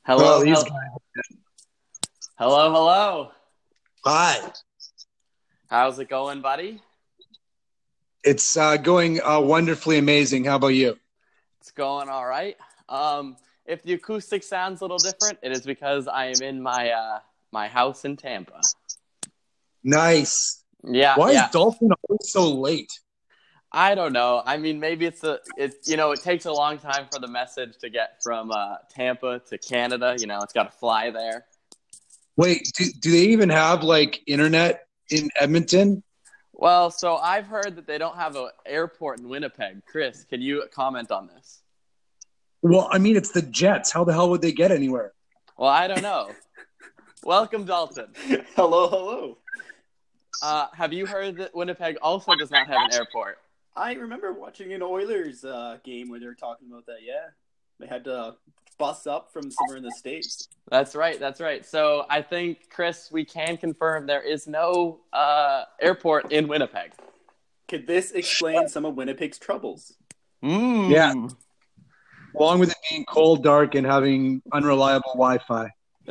Oh, Hello, these hello, guys. hello. Hi. How's it going, buddy? It's going wonderfully amazing. How about you? It's going all right. If the acoustic sounds a little different, it is because I am in my house in Tampa. Nice. Yeah, Why is yeah. Dolphin always so late? I don't know. I mean, maybe it takes a long time for the message to get from Tampa to Canada. It's got to fly there. Wait, do they even have like internet in Edmonton? Well, so I've heard that they don't have an airport in Winnipeg. Chris, can you comment on this? Well, I mean, it's the Jets. How the hell would they get anywhere? Well, I don't know. Welcome, Dalton. Hello. Have you heard that Winnipeg also does not have an airport? I remember watching an Oilers game where they were talking about that. Yeah, they had to bus up from somewhere in the States. That's right. So I think, Chris, we can confirm there is no airport in Winnipeg. Could this explain some of Winnipeg's troubles? Yeah. Along with it being cold, dark, and having unreliable Wi-Fi.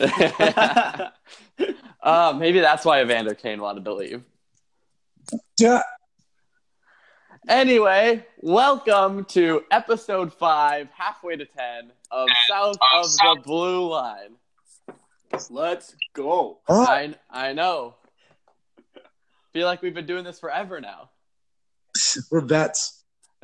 Maybe that's why Evander Kane wanted to leave. Yeah. Anyway, welcome to episode 5, halfway to 10, of South of the Blue Line. Let's go. I know. Feel like we've been doing this forever now. We're vets.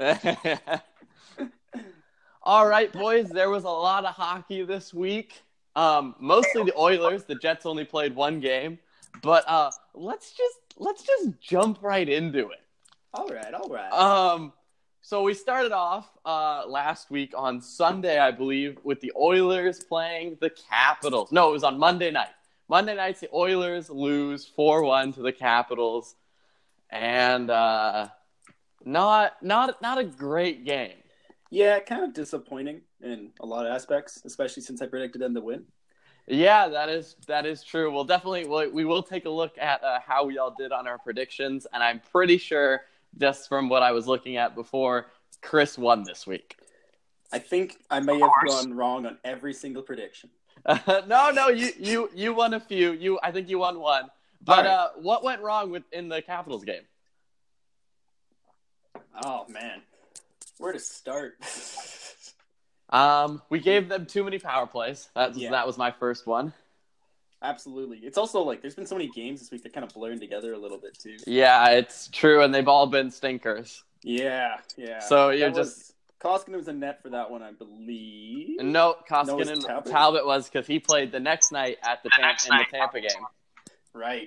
All right, boys, there was a lot of hockey this week. Mostly the Oilers. The Jets only played one game. But let's just jump right into it. All right. So we started off last week on Sunday, I believe, with the Oilers playing the Capitals. No, it was on Monday night. Monday nights, the Oilers lose 4-1 to the Capitals, and not a great game. Yeah, kind of disappointing in a lot of aspects, especially since I predicted them to win. Yeah, that is true. We will take a look at how we all did on our predictions, and I'm pretty sure, just from what I was looking at before, Chris won this week. I think I may have gone wrong on every single prediction. No, you won a few. I think you won one. But right. What went wrong in the Capitals game? Oh man, where to start? We gave them too many power plays. That was my first one. Absolutely. It's also like there's been so many games this week that kind of blurring together a little bit too. Yeah, it's true, and they've all been stinkers. Yeah. So Koskinen was a net for that one, I believe. No, Koskinen and Talbot was because he played the next night at the Tampa game. Right.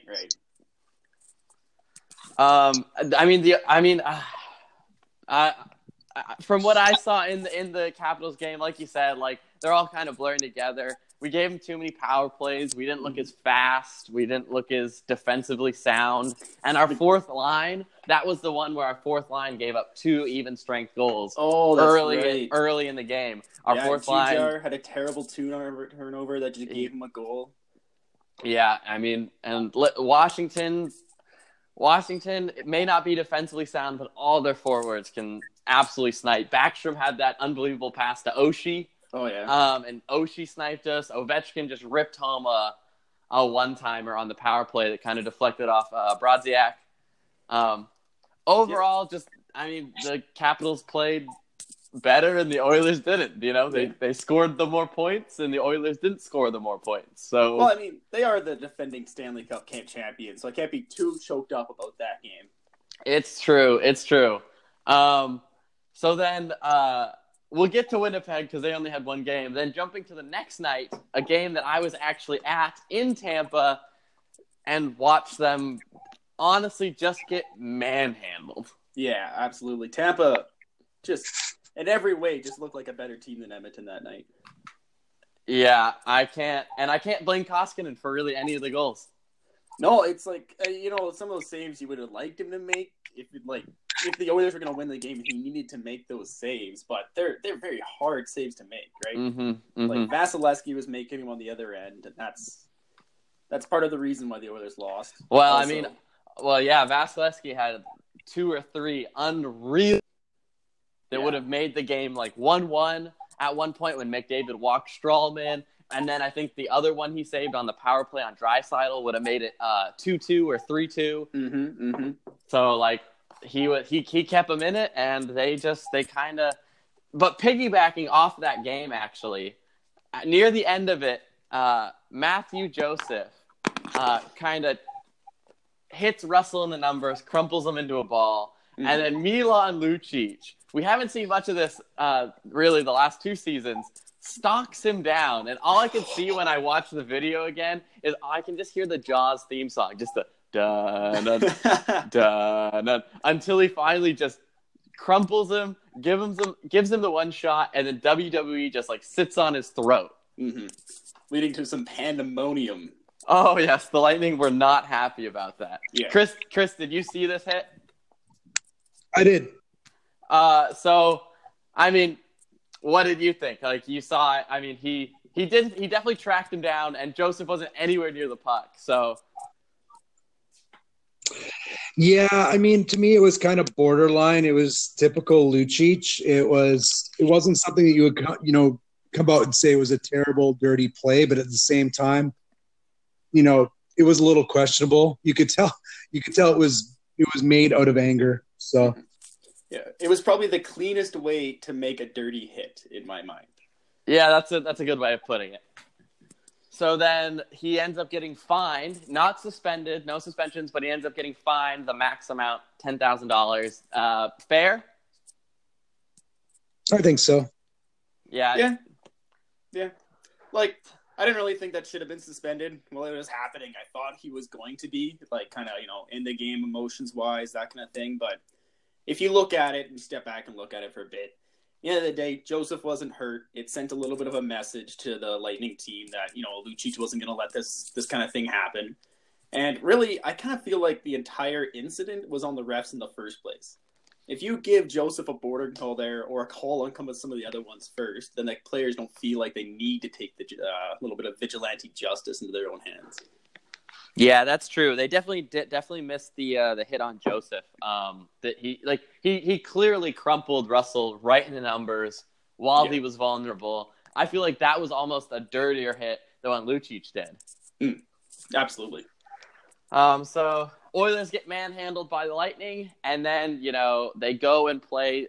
From what I saw in the Capitals game, like you said, like they're all kind of blurring together. We gave them too many power plays. We didn't look as fast. We didn't look as defensively sound. And our fourth line, that was the one where our fourth line gave up 2 even strength goals. Oh, that's right. Early in the game. Our fourth line had a terrible turnover that just gave him a goal. Yeah, I mean, and Washington, it may not be defensively sound, but all their forwards can absolutely snipe. Backstrom had that unbelievable pass to Oshie. Oh, yeah. And Oshie sniped us. Ovechkin just ripped home a one-timer on the power play that kind of deflected off Brodziak. Overall, the Capitals played better and the Oilers didn't. They scored the more points and the Oilers didn't score the more points. So, well, I mean, they are the defending Stanley Cup champions, so I can't be too choked up about that game. It's true. So then we'll get to Winnipeg because they only had one game. Then jumping to the next night, a game that I was actually at in Tampa and watched them honestly just get manhandled. Yeah, absolutely. Tampa just in every way just looked like a better team than Edmonton that night. Yeah, I can't blame Koskinen for really any of the goals. No, it's like some of those saves you would have liked him to make if the Oilers were going to win the game, he needed to make those saves, but they're very hard saves to make, right? Mm-hmm. Like Vasilevsky was making them on the other end, and that's part of the reason why the Oilers lost. Well, Vasilevsky had 2 or 3 unreal that would have made the game like 1-1 at one point when McDavid walked Strawman, And then I think the other one he saved on the power play on Draisaitl would have made it 2-2 or 3-2. So like he kept them in it, and they kind of. But piggybacking off that game, actually, near the end of it, Matthew Joseph kind of hits Russell in the numbers, crumples him into a ball, and then Milan Lucic. We haven't seen much of this really the last 2 seasons. Stalks him down, and all I can see when I watch the video again is I can just hear the Jaws theme song, just the dun dun dun dun, until he finally just crumples him, gives him the one shot, and then WWE just like sits on his throat, leading to some pandemonium. Oh yes, the Lightning were not happy about that. Yeah. Chris, did you see this hit? I did. So, I mean, what did you think? Like, you saw it. I mean, he definitely tracked him down, and Joseph wasn't anywhere near the puck. So, yeah, I mean, to me, it was kind of borderline. It was typical Lucic. It wasn't something that you would, come out and say it was a terrible, dirty play, but at the same time, it was a little questionable. You could tell it was made out of anger. So. Yeah, it was probably the cleanest way to make a dirty hit in my mind. Yeah, that's a good way of putting it. So then he ends up getting fined, not suspended, no suspensions, but he ends up getting fined the max amount, $10,000. Fair? I think so. Yeah. Like, I didn't really think that should have been suspended while it was happening. I thought he was going to be, like, kind of, in the game emotions-wise, that kind of thing, but if you look at it and step back and look at it for a bit, at the end of the day, Joseph wasn't hurt. It sent a little bit of a message to the Lightning team that, Lucic wasn't going to let this kind of thing happen. And really, I kind of feel like the entire incident was on the refs in the first place. If you give Joseph a border call there or a call on some of the other ones first, then the players don't feel like they need to take the little bit of vigilante justice into their own hands. Yeah, that's true. They definitely missed the hit on Joseph. That he clearly crumpled Russell right in the numbers while he was vulnerable. I feel like that was almost a dirtier hit than what Lucic did. Absolutely. So Oilers get manhandled by the Lightning, and then they go and play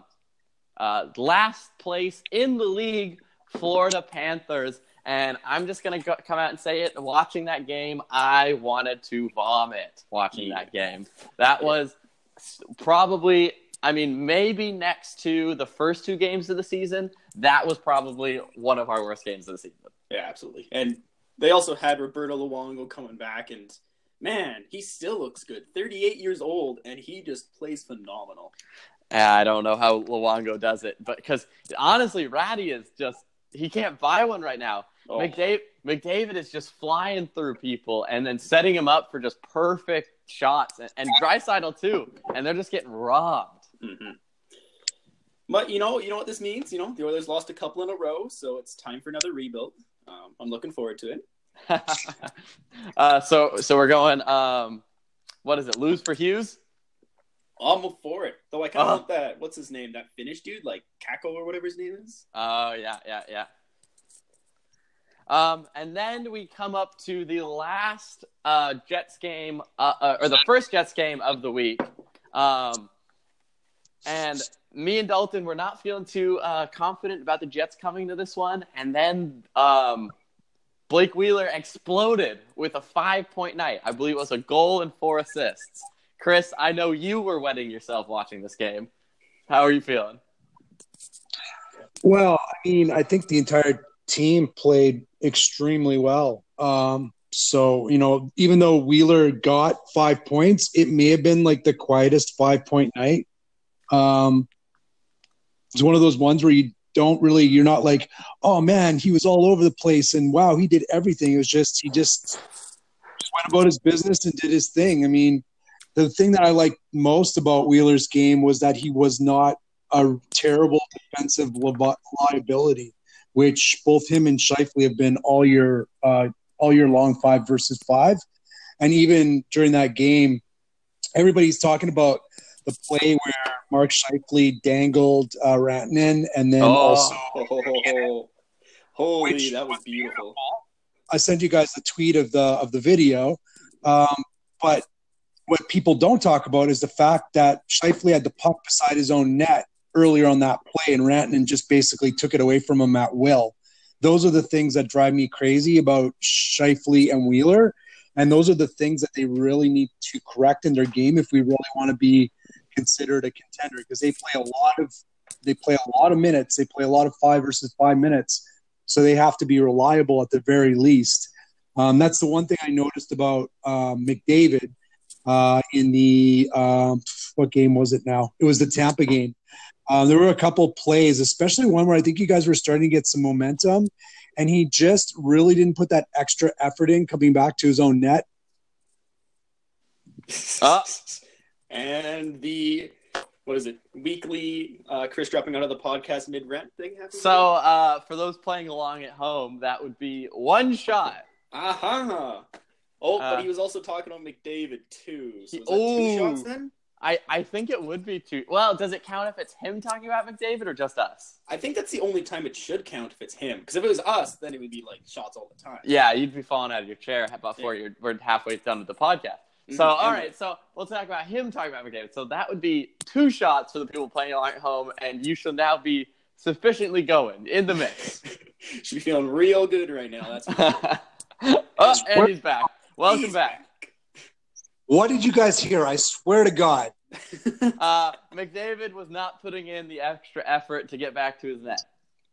last place in the league, Florida Panthers. And I'm just going to come out and say it. Watching that game, I wanted to vomit watching that game. That was probably, maybe next to the first 2 games of the season, that was probably one of our worst games of the season. Yeah, absolutely. And they also had Roberto Luongo coming back, and man, he still looks good. 38 years old, and he just plays phenomenal. I don't know how Luongo does it, but because honestly, Ratty is just, he can't buy one right now. Oh. McDavid is just flying through people and then setting him up for just perfect shots, and Draisaitl too, and they're just getting robbed. But you know what this means. The Oilers lost a couple in a row, so it's time for another rebuild. I'm looking forward to it. So we're going. What is it? Lose for Hughes? I'm for it. Though I kind of want that. What's his name? That Finnish dude, like Kako or whatever his name is. Oh yeah. And then we come up to the last Jets game, or the first Jets game of the week. And me and Dalton were not feeling too confident about the Jets coming to this one. And then Blake Wheeler exploded with a 5-point night. I believe it was a goal and 4 assists. Chris, I know you were wetting yourself watching this game. How are you feeling? Well, I think the entire team played extremely well. So, even though Wheeler got 5 points, it may have been like the quietest 5-point night. It's one of those ones where you're not like, oh man, he was all over the place and wow, he did everything. It was just, he just went about his business and did his thing. The thing that I liked most about Wheeler's game was that he was not a terrible defensive liability, which both him and Scheifele have been all year long, 5 versus 5. And even during that game, everybody's talking about the play where Mark Scheifele dangled Rantanen, and then also Holy, that was beautiful. I sent you guys the tweet of the video. But what people don't talk about is the fact that Scheifele had the puck beside his own net earlier on that play, and Rantanen just basically took it away from him at will. Those are the things that drive me crazy about Scheifele and Wheeler, and those are the things that they really need to correct in their game if we really want to be considered a contender, because they play a lot of minutes. They play a lot of 5 versus 5 minutes, so they have to be reliable at the very least. That's the one thing I noticed about McDavid in the what game was it now? It was the Tampa game. There were a couple plays, especially one where I think you guys were starting to get some momentum, and he just really didn't put that extra effort in coming back to his own net. And the weekly Chris dropping out of the podcast mid-rent thing happened? So for those playing along at home, that would be one shot. Oh, but he was also talking on McDavid too. So is that 2 shots then? I think it would be 2. Well, does it count if it's him talking about McDavid or just us? I think that's the only time it should count if it's him. Because if it was us, then it would be like shots all the time. Yeah, you'd be falling out of your chair before we're halfway done with the podcast. So, all right, so we'll talk about him talking about McDavid. So that would be 2 shots for the people playing along at home, and you shall now be sufficiently going in the mix. Should be feeling real good right now. That's and he's back. Welcome back. What did you guys hear? I swear to God. McDavid was not putting in the extra effort to get back to his net.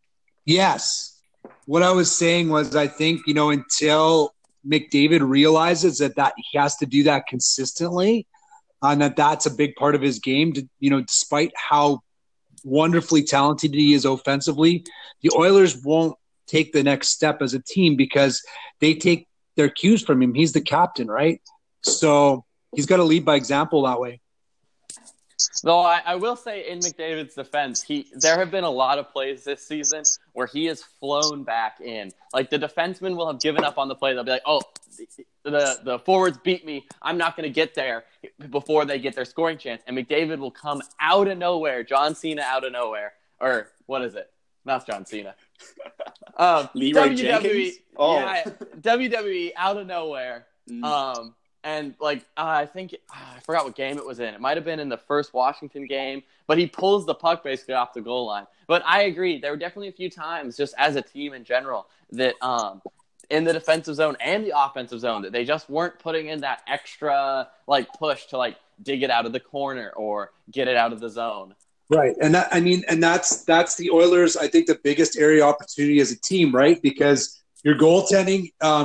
Yes. What I was saying was I think, until McDavid realizes that he has to do that consistently, and that's a big part of his game, despite how wonderfully talented he is offensively, the Oilers won't take the next step as a team because they take their cues from him. He's the captain, right? So he's got to lead by example that way. Though I will say, in McDavid's defense, there have been a lot of plays this season where he has flown back in. Like, the defenseman will have given up on the play. They'll be like, oh, the forwards beat me. I'm not going to get there before they get their scoring chance. And McDavid will come out of nowhere, John Cena out of nowhere. Or what is it? Not John Cena. Leroy WWE, Jenkins? Oh. Yeah, WWE out of nowhere. And, I think I forgot what game it was in. It might have been in the first Washington game, but he pulls the puck basically off the goal line. But I agree. There were definitely a few times, just as a team in general, that in the defensive zone and the offensive zone, that they just weren't putting in that extra, push to, dig it out of the corner or get it out of the zone. Right. And that's the Oilers, I think, the biggest area opportunity as a team, right? Because your goaltending,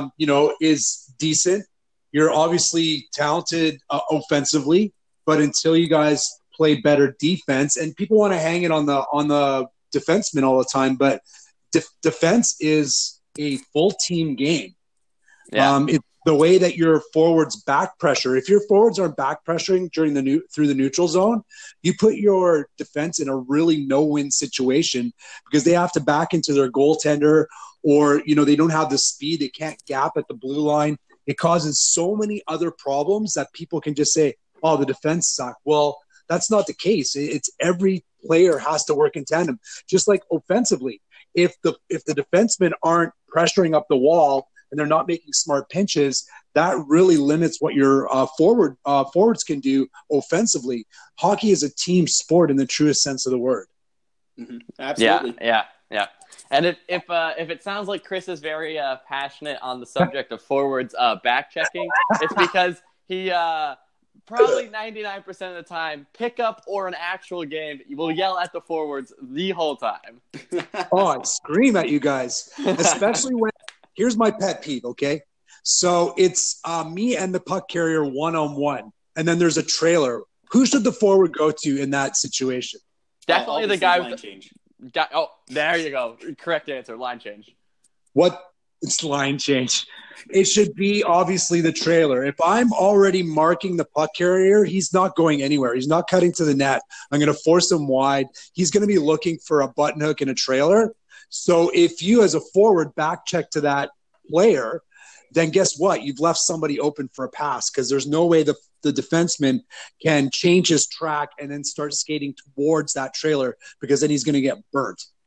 is decent. You're obviously talented offensively, but until you guys play better defense, and people want to hang it on the defenseman all the time, but defense is a full team game. Yeah. It's the way that your forwards back pressure. If your forwards aren't back pressuring through the neutral zone, you put your defense in a really no-win situation because they have to back into their goaltender, or they don't have the speed. They can't gap at the blue line. It causes so many other problems that people can just say, oh, the defense suck. Well, that's not the case. It's every player has to work in tandem. Just like offensively, if the defensemen aren't pressuring up the wall and they're not making smart pinches, that really limits what your forwards can do offensively. Hockey is a team sport in the truest sense of the word. Mm-hmm. Absolutely. Yeah. And if it sounds like Chris is very passionate on the subject of forwards back checking, it's because he probably 99% of the time, pickup or an actual game, will yell at the forwards the whole time. Oh, I scream at you guys, especially when – here's my pet peeve, okay? So it's me and the puck carrier one-on-one, and then there's a trailer. Who should the forward go to in that situation? Definitely the guy with change. Oh, there you go. Correct answer. Line change. What? It's line change. It should be obviously the trailer. If I'm already marking the puck carrier, he's not going anywhere. He's not cutting to the net. I'm going to force him wide. He's going to be looking for a button hook and a trailer. So if you as a forward back check to that player, then guess what? You've left somebody open for a pass because there's no way the defenseman can change his track and then start skating towards that trailer because then he's going to get burnt.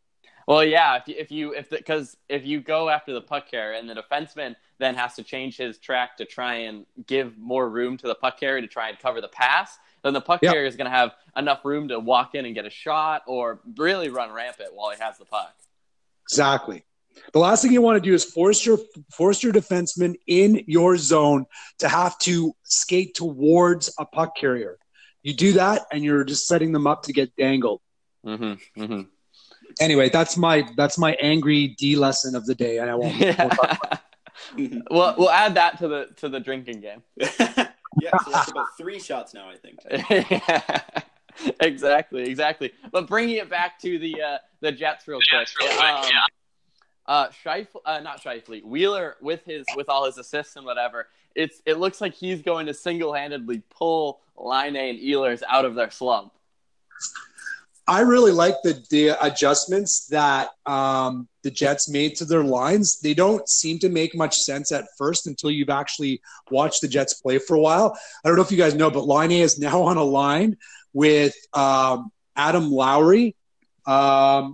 Well, yeah, because if you go after the puck carrier and the defenseman then has to change his track to try and give more room to the puck carrier to try and cover the pass, then the puck carrier is going to have enough room to walk in and get a shot or really run rampant while he has the puck. Exactly. The last thing you want to do is force your defenseman in your zone to have to skate towards a puck carrier. You do that, and you're just setting them up to get dangled. Mm-hmm. Mm-hmm. Anyway, that's my angry D lesson of the day, and I won't. Well, we'll add that to the drinking game. Yeah, so that's about 3 shots now, I think. Yeah, exactly. But bringing it back to the Jets real quick. Not Scheifele, Wheeler with all his assists and whatever. It looks like he's going to single-handedly pull Laine and Ehlers out of their slump. I really like the adjustments that the Jets made to their lines. They don't seem to make much sense at first until you've actually watched the Jets play for a while. I don't know if you guys know, but Laine is now on a line with Adam Lowry and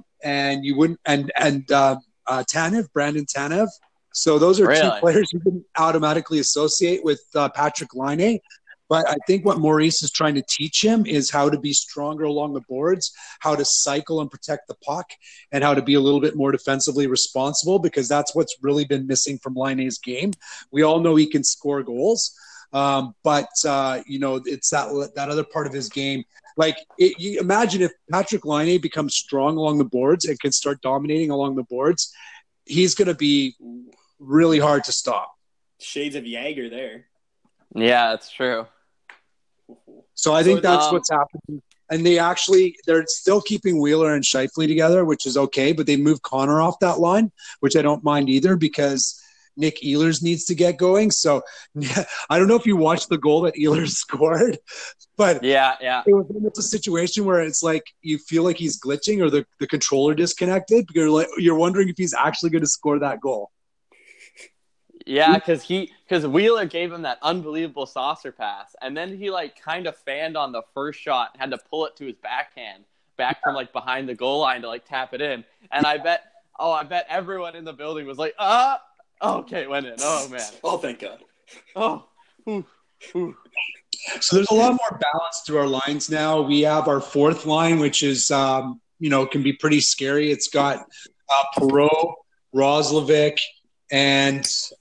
Tanev, Brandon Tanev. So those are two players you can automatically associate with Patrick Laine. But I think what Maurice is trying to teach him is how to be stronger along the boards, how to cycle and protect the puck, and how to be a little bit more defensively responsible, because that's what's really been missing from Laine's game. We all know he can score goals, but it's that other part of his game. Like, you imagine if Patrick Laine becomes strong along the boards and can start dominating along the boards, he's going to be really hard to stop. Shades of Jagger there. Yeah, that's true. So I think that's what's happening. And they're still keeping Wheeler and Scheifele together, which is okay, but they moved Connor off that line, which I don't mind either, because Nick Ehlers needs to get going. So I don't know if you watched the goal that Ehlers scored, but yeah, it was a situation where it's like you feel like he's glitching or the controller disconnected. You're wondering if he's actually going to score that goal. Yeah, because Wheeler gave him that unbelievable saucer pass, and then he kind of fanned on the first shot, had to pull it to his backhand, back from behind the goal line to tap it in. And I bet everyone in the building was like, okay, it went in. Oh man. Oh, thank God. Oh. Ooh. So there's a lot more balance to our lines now. We have our fourth line, which is can be pretty scary. It's got Perreault, Roslovic, and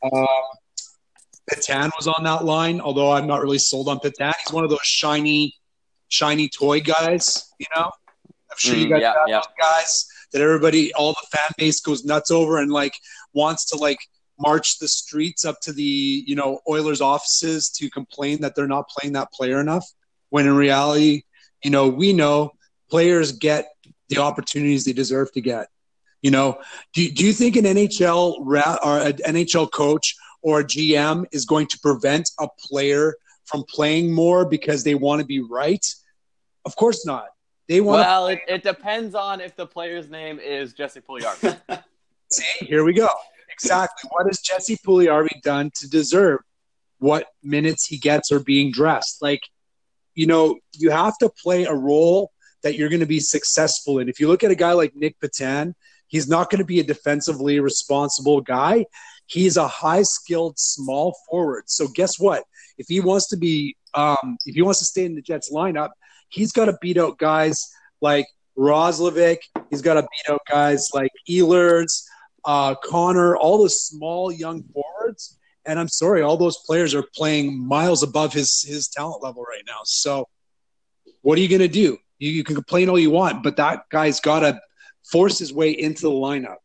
Petan was on that line, although I'm not really sold on Petan. He's one of those shiny toy guys, I'm sure you guys have those guys that all the fan base goes nuts over and wants to march the streets up to the, Oilers offices to complain that they're not playing that player enough, when in reality, we know players get the opportunities they deserve to get. Do you think an NHL or an NHL coach or a GM is going to prevent a player from playing more because they want to be right? Of course not. They want. Well, it depends on if the player's name is Jesse Puljujarvi. See, here we go. Exactly. What has Jesse Puljujarvi done to deserve what minutes he gets or being dressed? You have to play a role that you're going to be successful in. If you look at a guy like Nick Petan, he's not going to be a defensively responsible guy. He's a high-skilled small forward. So guess what? If he wants to be, if he wants to stay in the Jets lineup, he's got to beat out guys like Roslovic. He's got to beat out guys like Ehlers, Connor, all those small young forwards. And I'm sorry, all those players are playing miles above his talent level right now. So what are you going to do? You can complain all you want, but that guy's got to force his way into the lineup.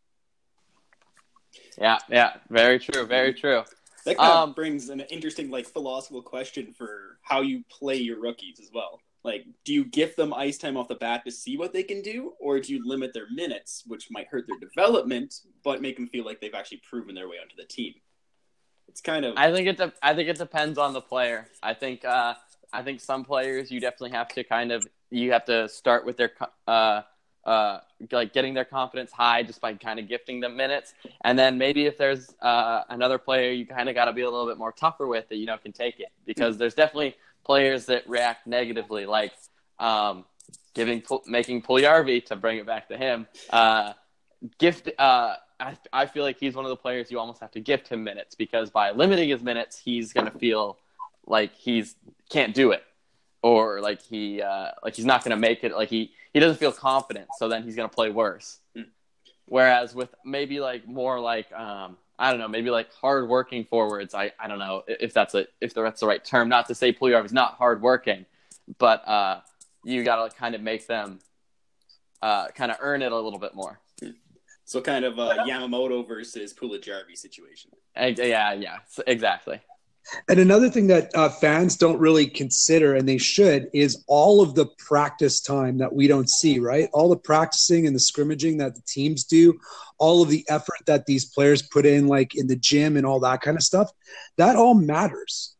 Yeah, very true, very true. That kind of brings an interesting, philosophical question for how you play your rookies as well. Do you give them ice time off the bat to see what they can do, or do you limit their minutes, which might hurt their development, but make them feel like they've actually proven their way onto the team? It's kind of. I think it depends on the player. I think some players you definitely have to you have to start with their getting their confidence high just by kind of gifting them minutes, and then maybe if there's another player you kind of got to be a little bit more tougher with that can take it, because there's definitely players that react negatively, making Puljujarvi, to bring it back to him, gift. I feel like he's one of the players you almost have to gift him minutes, because by limiting his minutes, he's going to feel like he's can't do it, or like he's not going to make it. Like he doesn't feel confident, so then he's going to play worse. Whereas with maybe like more like I don't know, maybe like hard-working forwards. I don't know if that's the right term. Not to say Puljujarvi is not hard-working, but you got to kind of make them kind of earn it a little bit more. So kind of Yamamoto versus Puljujarvi situation. Yeah, exactly. And another thing that fans don't really consider, and they should, is all of the practice time that we don't see, right? All the practicing and the scrimmaging that the teams do, all of the effort that these players put in, like in the gym and all that kind of stuff, that all matters.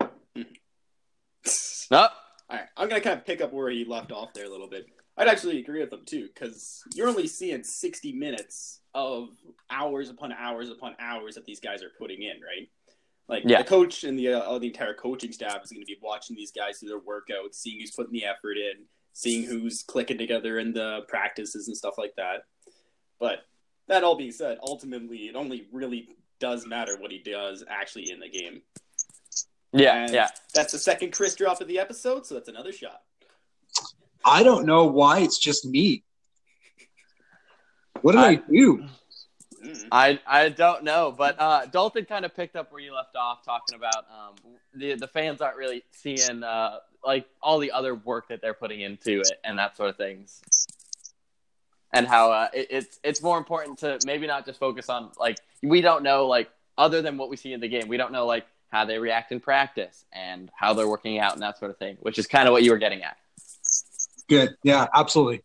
All right, I'm going to kind of pick up where he left off there a little bit. I'd actually agree with him, too, because you're only seeing 60 minutes of hours upon hours upon hours that these guys are putting in, right? Like, the coach and the entire coaching staff is going to be watching these guys do their workouts, seeing who's putting the effort in, seeing who's clicking together in the practices and stuff like that. But that all being said, ultimately, it only really does matter what he does actually in the game. Yeah. That's the second Chris drop of the episode, so that's another shot. I don't know why it's just me. What did I do? I don't know, but Dalton kind of picked up where you left off, talking about the fans aren't really seeing like all the other work that they're putting into it and that sort of things, and how it's more important to maybe not just focus on, like, we don't know, like, other than what we see in the game, we don't know like how they react in practice and how they're working out and that sort of thing, which is kind of what you were getting at. Good, yeah, absolutely.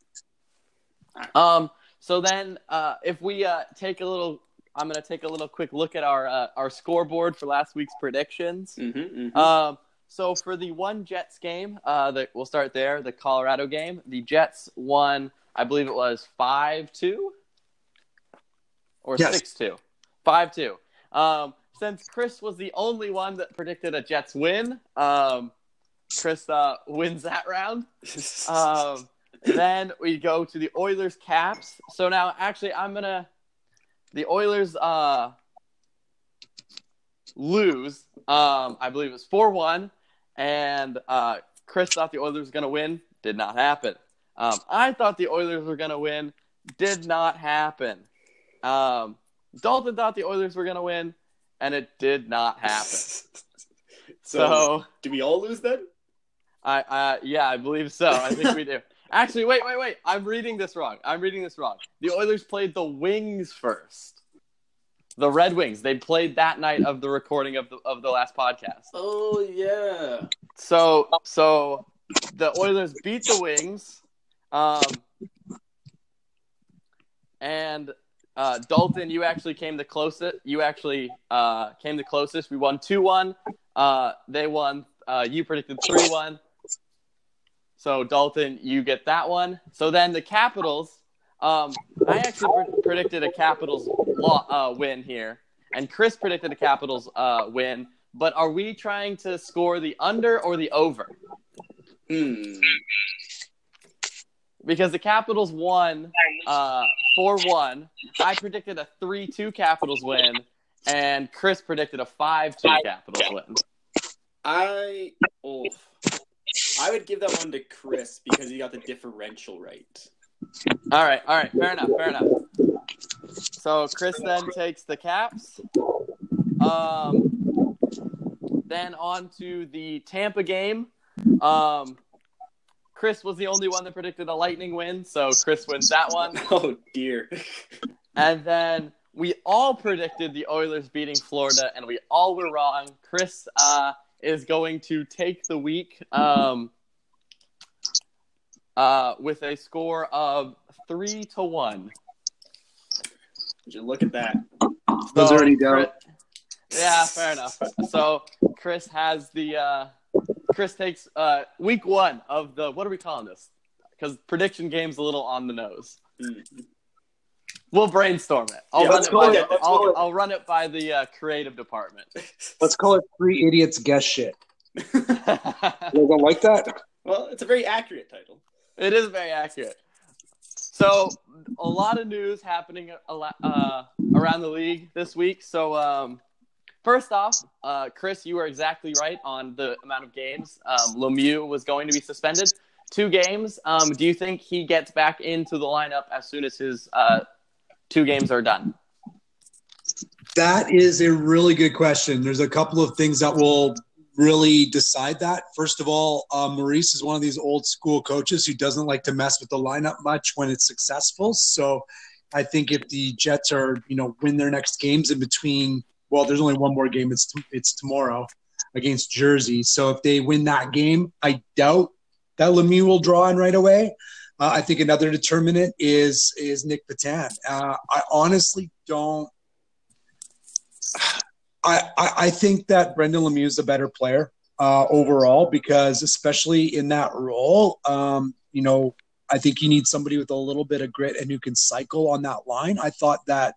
So then, if we I'm going to take a little quick look at our scoreboard for last week's predictions. So for the one Jets game, we'll start there, the Colorado game. The Jets won, I believe it was 5-2 or 6-2. 5-2. Since Chris was the only one that predicted a Jets win, Chris wins that round. Then we go to the Oilers Caps. So now, actually, the Oilers lose. I believe it was 4-1, and Chris thought the Oilers were going to win. Did not happen. I thought the Oilers were going to win. Did not happen. Dalton thought the Oilers were going to win, and it did not happen. So do we all lose then? Yeah, I believe so. I think we do. Actually, wait. I'm reading this wrong. The Oilers played the Wings first. The Red Wings. They played that night of the recording of the last podcast. Oh, yeah. So the Oilers beat the Wings. And Dalton, you actually came the closest. We won 2-1. They won. You predicted 3-1. So, Dalton, you get that one. So then the Capitals, I actually predicted a Capitals win here, and Chris predicted a Capitals win. But are we trying to score the under or the over? Because the Capitals won 4-1. I predicted a 3-2 Capitals win, and Chris predicted a 5-2 Capitals win. I would give that one to Chris because he got the differential right. All right. Fair enough. So Chris then takes the Caps. Then on to the Tampa game. Chris was the only one that predicted a Lightning win, so Chris wins that one. Oh, dear. And then we all predicted the Oilers beating Florida, and we all were wrong. Chris is going to take the week with a score of 3-1. Would you look at that? Those already down. Yeah, fair enough. So Chris has Chris takes week one of the, what are we calling this? Because prediction game's a little on the nose. We'll brainstorm it. I'll run it by the creative department. Let's call it 3 Idiots Guess Shit. You don't like that? Well, it's a very accurate title. It is very accurate. So a lot of news happening around the league this week. So first off, Chris, you were exactly right on the amount of games. Lemieux was going to be suspended 2 games. Do you think he gets back into the lineup as soon as his 2 games are done? That is a really good question. There's a couple of things that will really decide that. First of all, Maurice is one of these old school coaches who doesn't like to mess with the lineup much when it's successful. So I think if the Jets are, win their next games in between, well, there's only one more game. It's tomorrow against Jersey. So if they win that game, I doubt that Lemieux will draw in right away. I think another determinant is Nick Petan. I honestly don't. I think that Brendan Lemieux is a better player overall because, especially in that role, I think you need somebody with a little bit of grit and who can cycle on that line. I thought that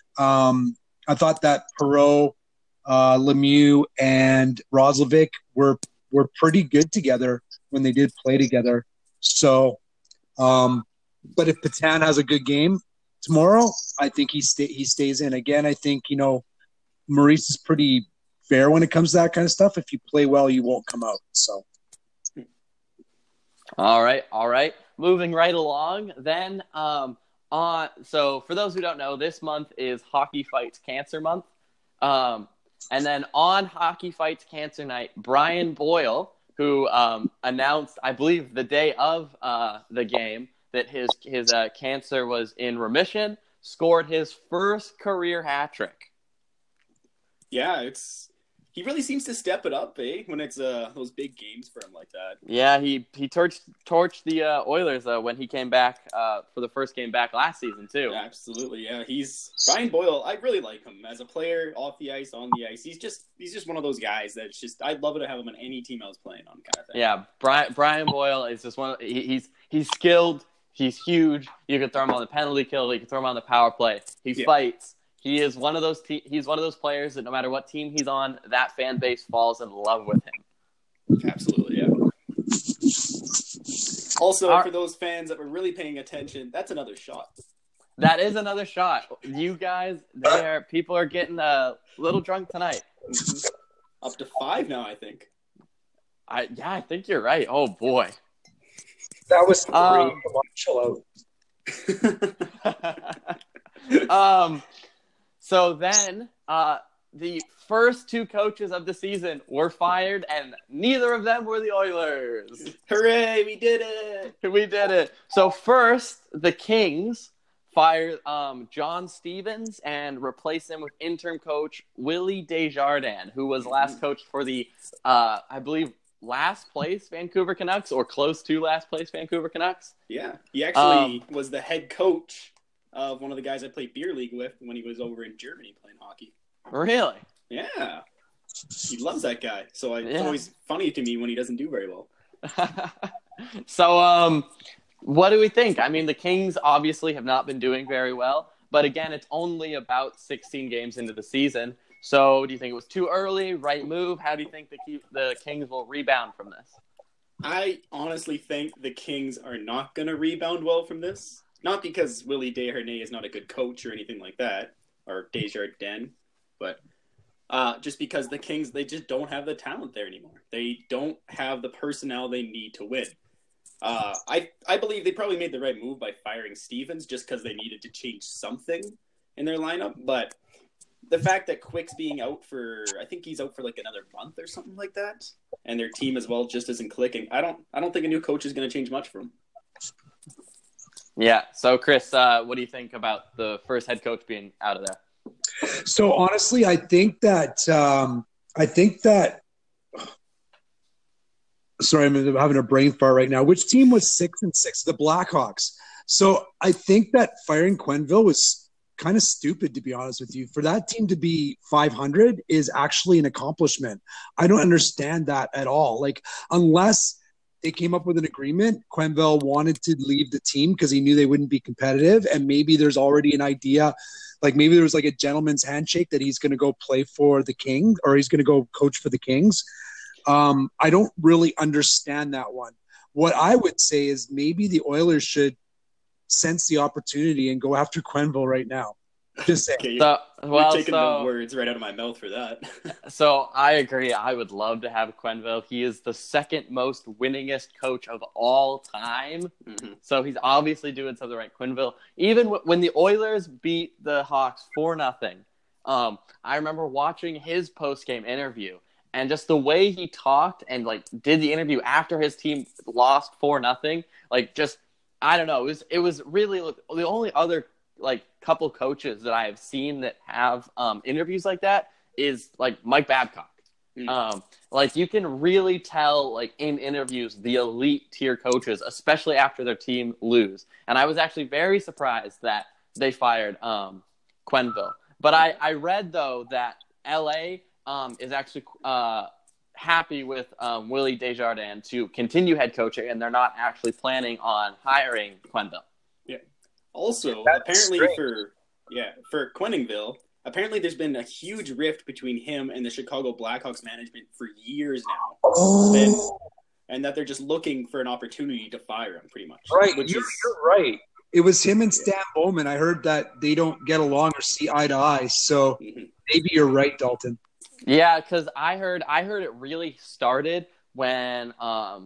Perreault, Lemieux, and Roslovic were pretty good together when they did play together. So, but if Petan has a good game tomorrow, I think he stays in. Again, I think Maurice is pretty fair when it comes to that kind of stuff. If you play well, you won't come out. So, all right. Moving right along, then. So for those who don't know, this month is Hockey Fights Cancer Month, and then on Hockey Fights Cancer Night, Brian Boyle, who announced, I believe, the day of the game that his cancer was in remission, scored his first career hat trick. Yeah, he really seems to step it up, when it's those big games for him like that. Yeah, he torched the Oilers when he came back for the first game back last season too. Yeah, absolutely, yeah. He's Brian Boyle. I really like him as a player, off the ice, on the ice. He's just one of those guys that's just I'd love to have him on any team I was playing on, kind of thing. Yeah, Brian Boyle is just one. He's skilled. He's huge. You can throw him on the penalty kill. You can throw him on the power play. He fights. He is one of those. He's one of those players that no matter what team he's on, that fan base falls in love with him. Absolutely, yeah. Also, for those fans that were really paying attention, that's another shot. That is another shot. You guys, people are getting a little drunk tonight. Up to 5 now, I think. I think you're right. Oh boy, that was 3. Come on, chill out. So then, the first 2 coaches of the season were fired, and neither of them were the Oilers. Hooray, we did it! We did it. So first, the Kings fired John Stevens and replaced him with interim coach Willie Desjardins, who was last coach for the, I believe, last place Vancouver Canucks, or close to last place Vancouver Canucks. Yeah, he actually was the head coach of one of the guys I played beer league with when he was over in Germany playing hockey. Really? Yeah. He loves that guy. So it's always funny to me when he doesn't do very well. So, what do we think? I mean, the Kings obviously have not been doing very well, but again, it's only about 16 games into the season. So, do you think it was too early, right move? How do you think the Kings will rebound from this? I honestly think the Kings are not going to rebound well from this. Not because Willie Desjardins is not a good coach or anything like that, or Desjardins, but just because the Kings, they just don't have the talent there anymore. They don't have the personnel they need to win. I believe they probably made the right move by firing Stevens just because they needed to change something in their lineup. But the fact that Quick's being out for, I think he's out for like another month or something like that, and their team as well just isn't clicking. I don't think a new coach is going to change much for them. Yeah. So, Chris, what do you think about the first head coach being out of there? So, honestly, I think that sorry, I'm having a brain fart right now. Which team was 6-6? The Blackhawks. So, I think that firing Quenneville was kind of stupid, to be honest with you. For that team to be 500 is actually an accomplishment. I don't understand that at all. Like, unless they came up with an agreement. Quenneville wanted to leave the team because he knew they wouldn't be competitive. And maybe there's already an idea, like maybe there was like a gentleman's handshake that he's going to go play for the Kings or he's going to go coach for the Kings. I don't really understand that one. What I would say is maybe the Oilers should sense the opportunity and go after Quenneville right now. Just saying. Okay, You're taking the words right out of my mouth for that. So I agree. I would love to have Quenneville. He is the second most winningest coach of all time. Mm-hmm. So he's obviously doing something right. Quenneville, even when the Oilers beat the Hawks 4-0, I remember watching his post-game interview and just the way he talked and like did the interview after his team lost 4-0. Like just I don't know. It was really the only other like couple coaches that I have seen that have interviews like that is like Mike Babcock. Like you can really tell like in interviews the elite tier coaches, especially after their team lose. And I was actually very surprised that they fired Quenneville. But I read though that LA is actually happy with Willie Desjardins to continue head coaching, and they're not actually planning on hiring Quenneville. Also, That's apparently strange. for Quenneville, apparently there's been a huge rift between him and the Chicago Blackhawks management for years now. Oh. And that they're just looking for an opportunity to fire him, pretty much. Right, you're right. It was him and Stan Bowman. I heard that they don't get along or see eye to eye. So maybe you're right, Dalton. Yeah, because I heard it really started when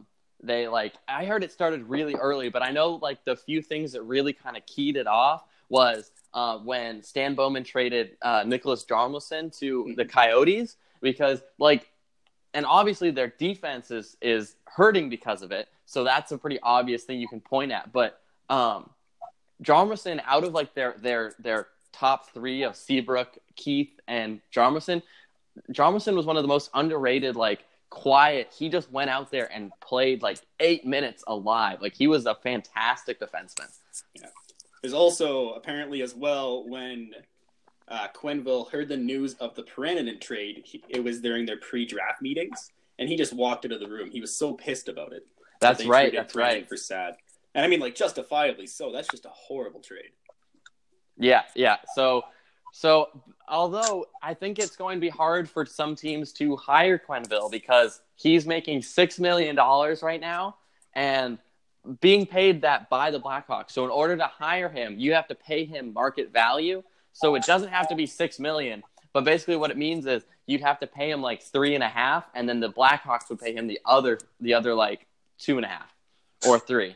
I heard it started really early, but I know like the few things that really kind of keyed it off was when Stan Bowman traded Nicholas Jarmelson to the Coyotes because and obviously their defense is hurting because of it. So that's a pretty obvious thing you can point at. But Jarmelson, out of like their top three of Seabrook, Keith, and Jarmelson was one of the most underrated, like quiet. He just went out there and played like 8 minutes alive. Like he was a fantastic defenseman. Yeah. There's also apparently as well when Quenneville heard the news of the Perenin trade, it was during their pre-draft meetings, and he just walked out of the room. He was so pissed about it. That's right. That's right. For sad. And I mean, like, justifiably so. That's just a horrible trade. Yeah. So although I think it's going to be hard for some teams to hire Quenneville because he's making $6 million right now and being paid that by the Blackhawks. So in order to hire him, you have to pay him market value. So it doesn't have to be $6 million, but basically what it means is you'd have to pay him like 3.5, and then the Blackhawks would pay him the other like 2.5 or 3.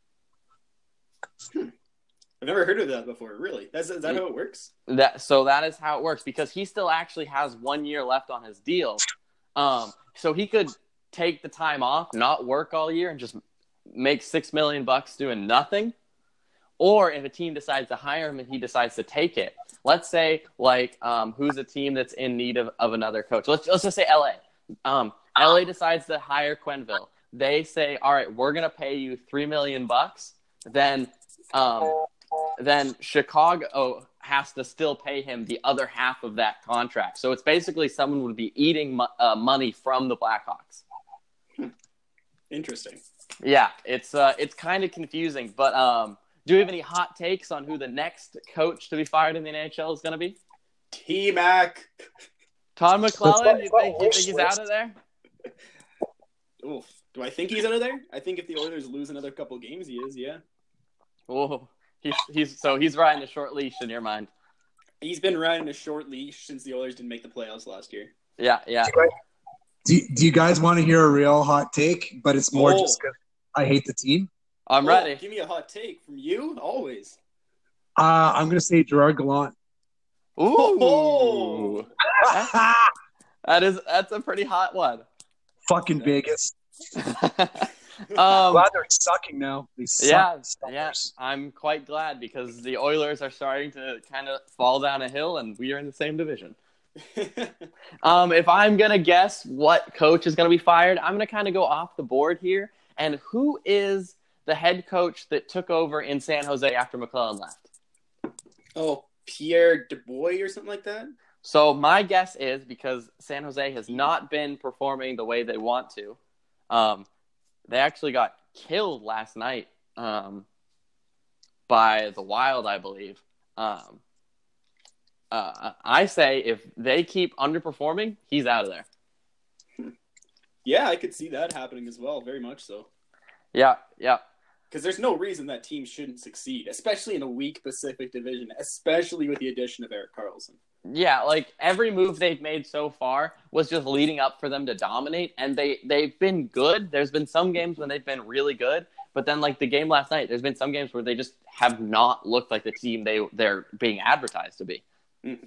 I've never heard of that before. Really? Is that how it works? That is how it works because he still actually has 1 year left on his deal. So he could take the time off, not work all year, and just make $6 million doing nothing. Or if a team decides to hire him and he decides to take it, let's say like who's a team that's in need of another coach? Let's just say LA. LA decides to hire Quenneville. They say, all right, we're gonna pay you $3 million. Then Chicago has to still pay him the other half of that contract. So it's basically someone would be eating money from the Blackhawks. Interesting. Yeah, it's kind of confusing. But do you have any hot takes on who the next coach to be fired in the NHL is going to be? T-Mac. Todd McClellan? You think he's out of there? Oof. Do I think he's out of there? I think if the Oilers lose another couple games, he is, yeah. Oh, he's riding a short leash in your mind. He's been riding a short leash since the Oilers didn't make the playoffs last year. Yeah. Do you guys want to hear a real hot take? But it's more just because I hate the team. I'm ready. Give me a hot take from you, always. I'm going to say Gerard Gallant. Ooh. That's a pretty hot one. Fucking Vegas. Glad they're sucking now. They suck. Yeah. I'm quite glad because the Oilers are starting to kind of fall down a hill, and we are in the same division. If I'm gonna guess what coach is gonna be fired, I'm gonna kind of go off the board here. And who is the head coach that took over in San Jose after McClellan left? Oh, Pierre Dubois or something like that? So my guess is because San Jose has not been performing the way they want to. They actually got killed last night by the Wild, I believe. I say if they keep underperforming, he's out of there. Yeah, I could see that happening as well. Very much so. Yeah. because there's no reason that team shouldn't succeed, especially in a weak Pacific Division, especially with the addition of Erik Karlsson. Yeah, like every move they've made so far was just leading up for them to dominate, and they've been good. There's been some games when they've been really good, but then like the game last night, there's been some games where they just have not looked like the team they're being advertised to be. Mm-hmm.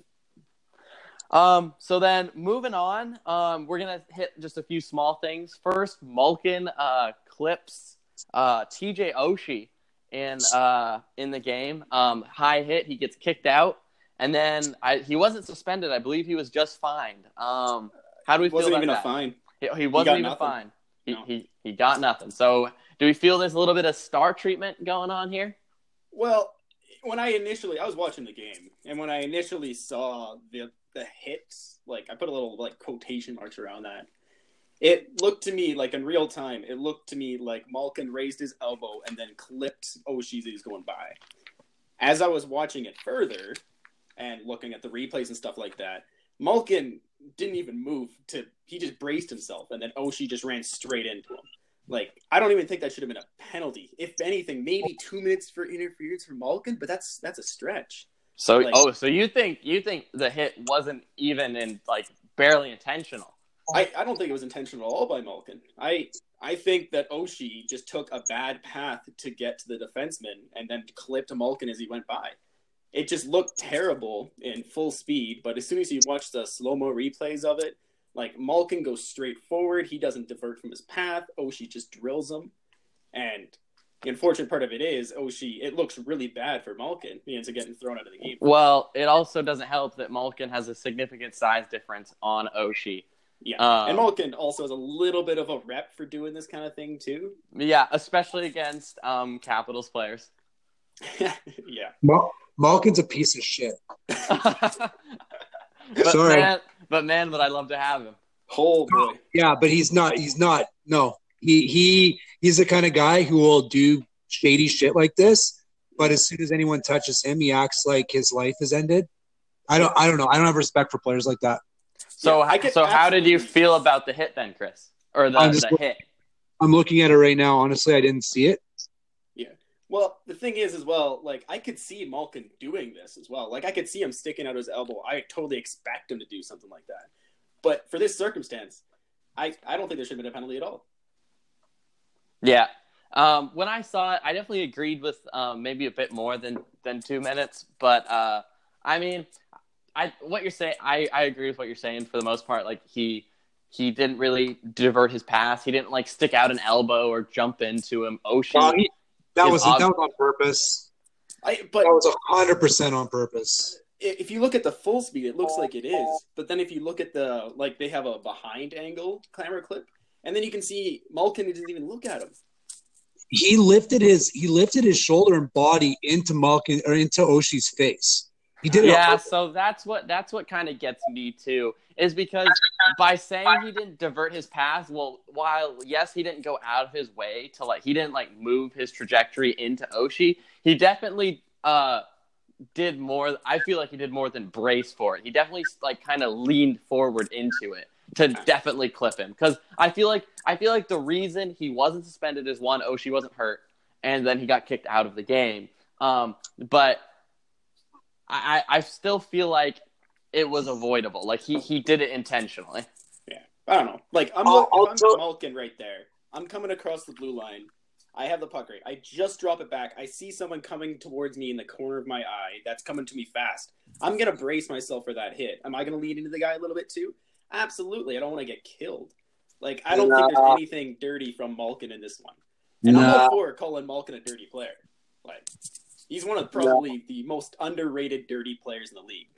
So then moving on, we're gonna hit just a few small things. First, Malkin clips TJ Oshie in the game. High hit, he gets kicked out, and then he wasn't suspended. I believe he was just fined. How do we feel about that? Wasn't even a fine. He wasn't even fined. He got nothing. So do we feel there's a little bit of star treatment going on here? Well, I was watching the game, and when I initially saw the hits, like I put a little like quotation marks around that, it looked to me like in real time, it looked to me like Malkin raised his elbow and then clipped Oshie as he was going by. As I was watching it further and looking at the replays and stuff like that, Malkin didn't even move he just braced himself, and then Oshie just ran straight into him. Like, I don't even think that should have been a penalty. If anything, maybe 2 minutes for interference for Malkin, but that's a stretch. So, like, so you think the hit wasn't even in like barely intentional? I don't think it was intentional at all by Malkin. I think that Oshie just took a bad path to get to the defenseman and then clipped Malkin as he went by. It just looked terrible in full speed, but as soon as you watch the slow-mo replays of it, like Malkin goes straight forward. He doesn't divert from his path. Oshie just drills him. And the unfortunate part of it is Oshie, it looks really bad for Malkin. He ends up getting thrown out of the game. Well, it also doesn't help that Malkin has a significant size difference on Oshie. Yeah, and Malkin also has a little bit of a rep for doing this kind of thing too. Yeah, especially against Capitals players. Yeah. Malkin's a piece of shit. Sorry. But I'd love to have him. Oh boy. Yeah, but he's not. No, he's the kind of guy who will do shady shit like this. But as soon as anyone touches him, he acts like his life is ended. I don't know. I don't have respect for players like that. So, how did you feel about the hit then, Chris? Or the hit? I'm looking at it right now. Honestly, I didn't see it. Yeah. Well, the thing is as well, like, I could see Malkin doing this as well. Like, I could see him sticking out his elbow. I totally expect him to do something like that. But for this circumstance, I don't think there should have been a penalty at all. Yeah. When I saw it, I definitely agreed with maybe a bit more than 2 minutes. But, I mean, what you're saying, I agree with what you're saying for the most part. Like, he didn't really divert his pass. He didn't, like, stick out an elbow or jump into him. Oshie. That was on purpose. That was 100% on purpose. If you look at the full speed, it looks like it is. But then if you look at they have a behind angle camera clip, and then you can see Malkin didn't even look at him. He lifted his shoulder and body into Malkin or into Oshie's face. He did it. Yeah, so that's what kind of gets me too, is because by saying he didn't divert his pass, well, while yes, he didn't go out of his way to he didn't move his trajectory into Oshie, he definitely did more. I feel like he did more than brace for it. He definitely kind of leaned forward into it to definitely clip him, because I feel like the reason he wasn't suspended is, one, Oshie wasn't hurt, and then he got kicked out of the game. But I still feel like it was avoidable. Like he did it intentionally. Yeah, I don't know. Like I'm Malkin right there. I'm coming across the blue line. I have the puck right. I just drop it back. I see someone coming towards me in the corner of my eye. That's coming to me fast. I'm gonna brace myself for that hit. Am I gonna lead into the guy a little bit too? Absolutely. I don't want to get killed. Like, I don't think there's anything dirty from Malkin in this one. And I'm all for calling Malkin a dirty player. Like, he's one of probably the most underrated dirty players in the league.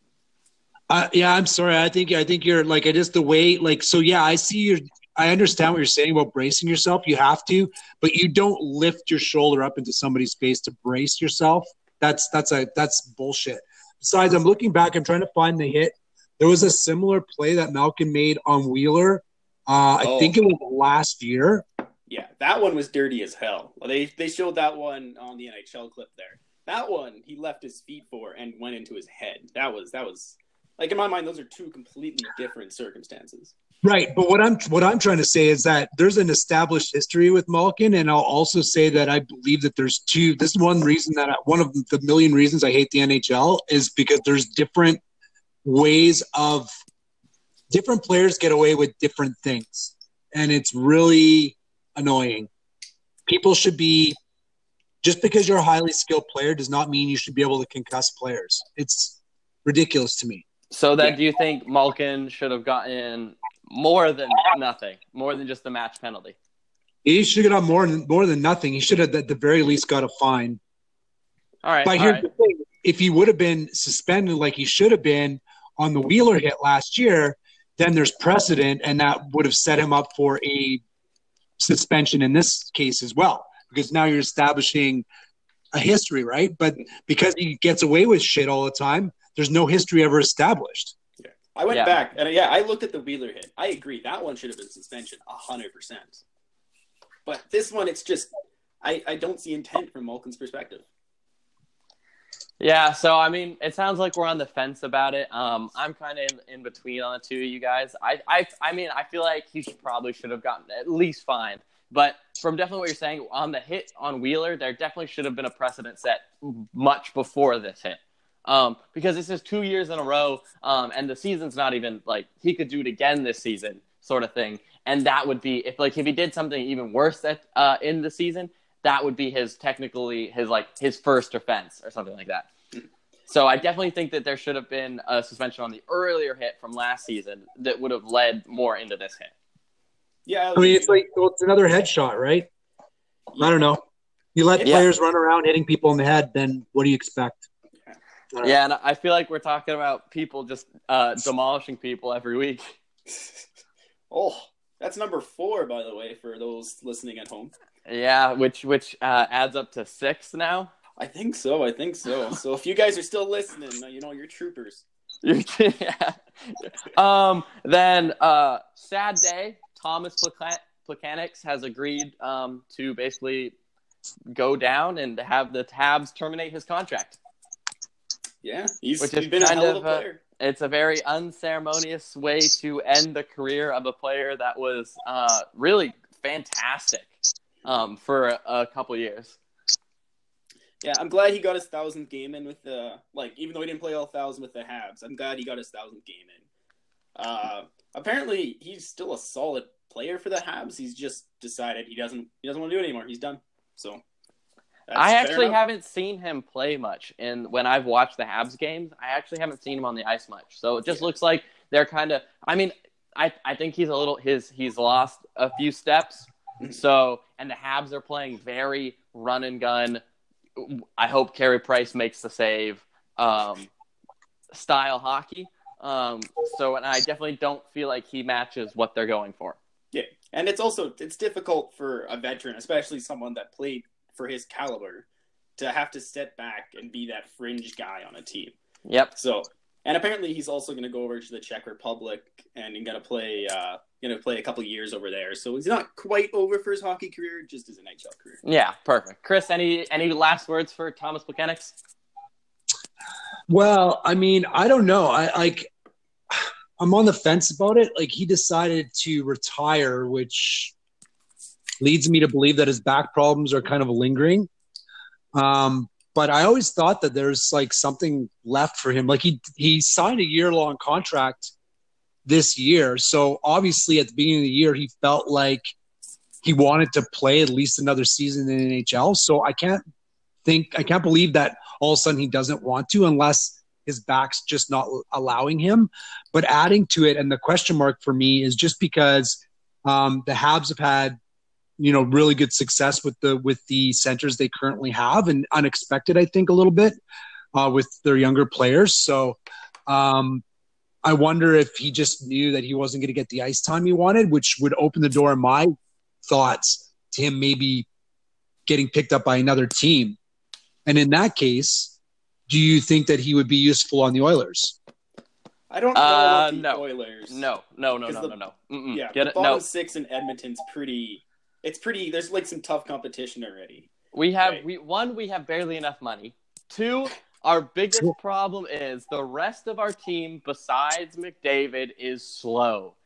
Yeah, I'm sorry. I think you're just the way, so yeah, I understand what you're saying about bracing yourself. You have to, but you don't lift your shoulder up into somebody's face to brace yourself. That's bullshit. Besides, I'm looking back, I'm trying to find the hit. There was a similar play that Malkin made on Wheeler. I think it was last year. Yeah, that one was dirty as hell. They showed that one on the NHL clip there. That one he left his feet for and went into his head. That was like, in my mind, those are two completely different circumstances. Right, but what I'm trying to say is that there's an established history with Malkin, and I'll also say that I believe that there's two. This is one reason that one of the million reasons I hate the NHL is because there's different ways of different players get away with different things, and it's really annoying. People should be just because you're a highly skilled player does not mean you should be able to concuss players. It's ridiculous to me. So then, do you think Malkin should have gotten more than nothing, more than just the match penalty? He should have got more than nothing. He should have at the very least got a fine. All right. But here's the thing: if he would have been suspended like he should have been on the Wheeler hit last year, then there's precedent, and that would have set him up for a suspension in this case as well. Because now you're establishing a history, right? But because he gets away with shit all the time, there's no history ever established. Yeah. I went back, and I looked at the Wheeler hit. I agree. That one should have been suspension, 100%. But this one, it's just, I don't see intent from Malkin's perspective. Yeah, so, I mean, it sounds like we're on the fence about it. I'm kind of in between on the two of you guys. I mean, I feel like he probably should have gotten at least fined. But from definitely what you're saying, on the hit on Wheeler, there definitely should have been a precedent set much before this hit. Because this is 2 years in a row, and the season's not even, like, he could do it again this season sort of thing. And that would be, if he did something even worse in the season, that would be his first offense or something like that. So I definitely think that there should have been a suspension on the earlier hit from last season that would have led more into this hit. Yeah, I mean, it's another headshot, right? Yeah. I don't know. You let players run around hitting people in the head, then what do you expect? Yeah, and I feel like we're talking about people just demolishing people every week. Oh, that's number 4, by the way, for those listening at home. Yeah, which adds up to 6 now. I think so. So if you guys are still listening, you're troopers. Yeah. Then sad day. Thomas Plekanec has agreed to basically go down and have the Habs terminate his contract. Yeah, he's been a hell of a player. It's a very unceremonious way to end the career of a player that was really fantastic for a couple years. Yeah, I'm glad he got his 1,000th game in with even though he didn't play all 1,000 with the Habs, I'm glad he got his 1,000th game in. Apparently, he's still a solid player for the Habs. He's just decided he doesn't want to do it anymore. He's done. So I actually haven't seen him play much, and when I've watched the Habs games, I actually haven't seen him on the ice much. So it just looks like they're kind of. I mean, I think he's he's lost a few steps. So and the Habs are playing very run and gun. I hope Carey Price makes the save style hockey. And I definitely don't feel like he matches what they're going for. Yeah, and it's difficult for a veteran, especially someone that played for his caliber, to have to step back and be that fringe guy on a team. Yep. So, and apparently he's also going to go over to the Czech Republic and going to play a couple years over there. So he's not quite over for his hockey career, just his NHL career. Yeah, perfect. Chris, any last words for Thomas Plekanec? Well, I mean, I don't know. I'm on the fence about it. Like, he decided to retire, which leads me to believe that his back problems are kind of lingering. But I always thought that there's something left for him. Like, he signed a year-long contract this year. So obviously at the beginning of the year, he felt like he wanted to play at least another season in the NHL. So I can't believe that all of a sudden he doesn't want to, unless his back's just not allowing him. But adding to it, and the question mark for me is just because the Habs have had, really good success with the centers they currently have, and unexpected, I think, a little bit with their younger players. So I wonder if he just knew that he wasn't going to get the ice time he wanted, which would open the door in my thoughts to him maybe getting picked up by another team. And in that case, do you think that he would be useful on the Oilers? I don't know about the Oilers. No. Yeah, the bottom 6 in Edmonton's pretty. It's pretty. There's some tough competition already. We have we have barely enough money. 2, our biggest problem is the rest of our team besides McDavid is slow.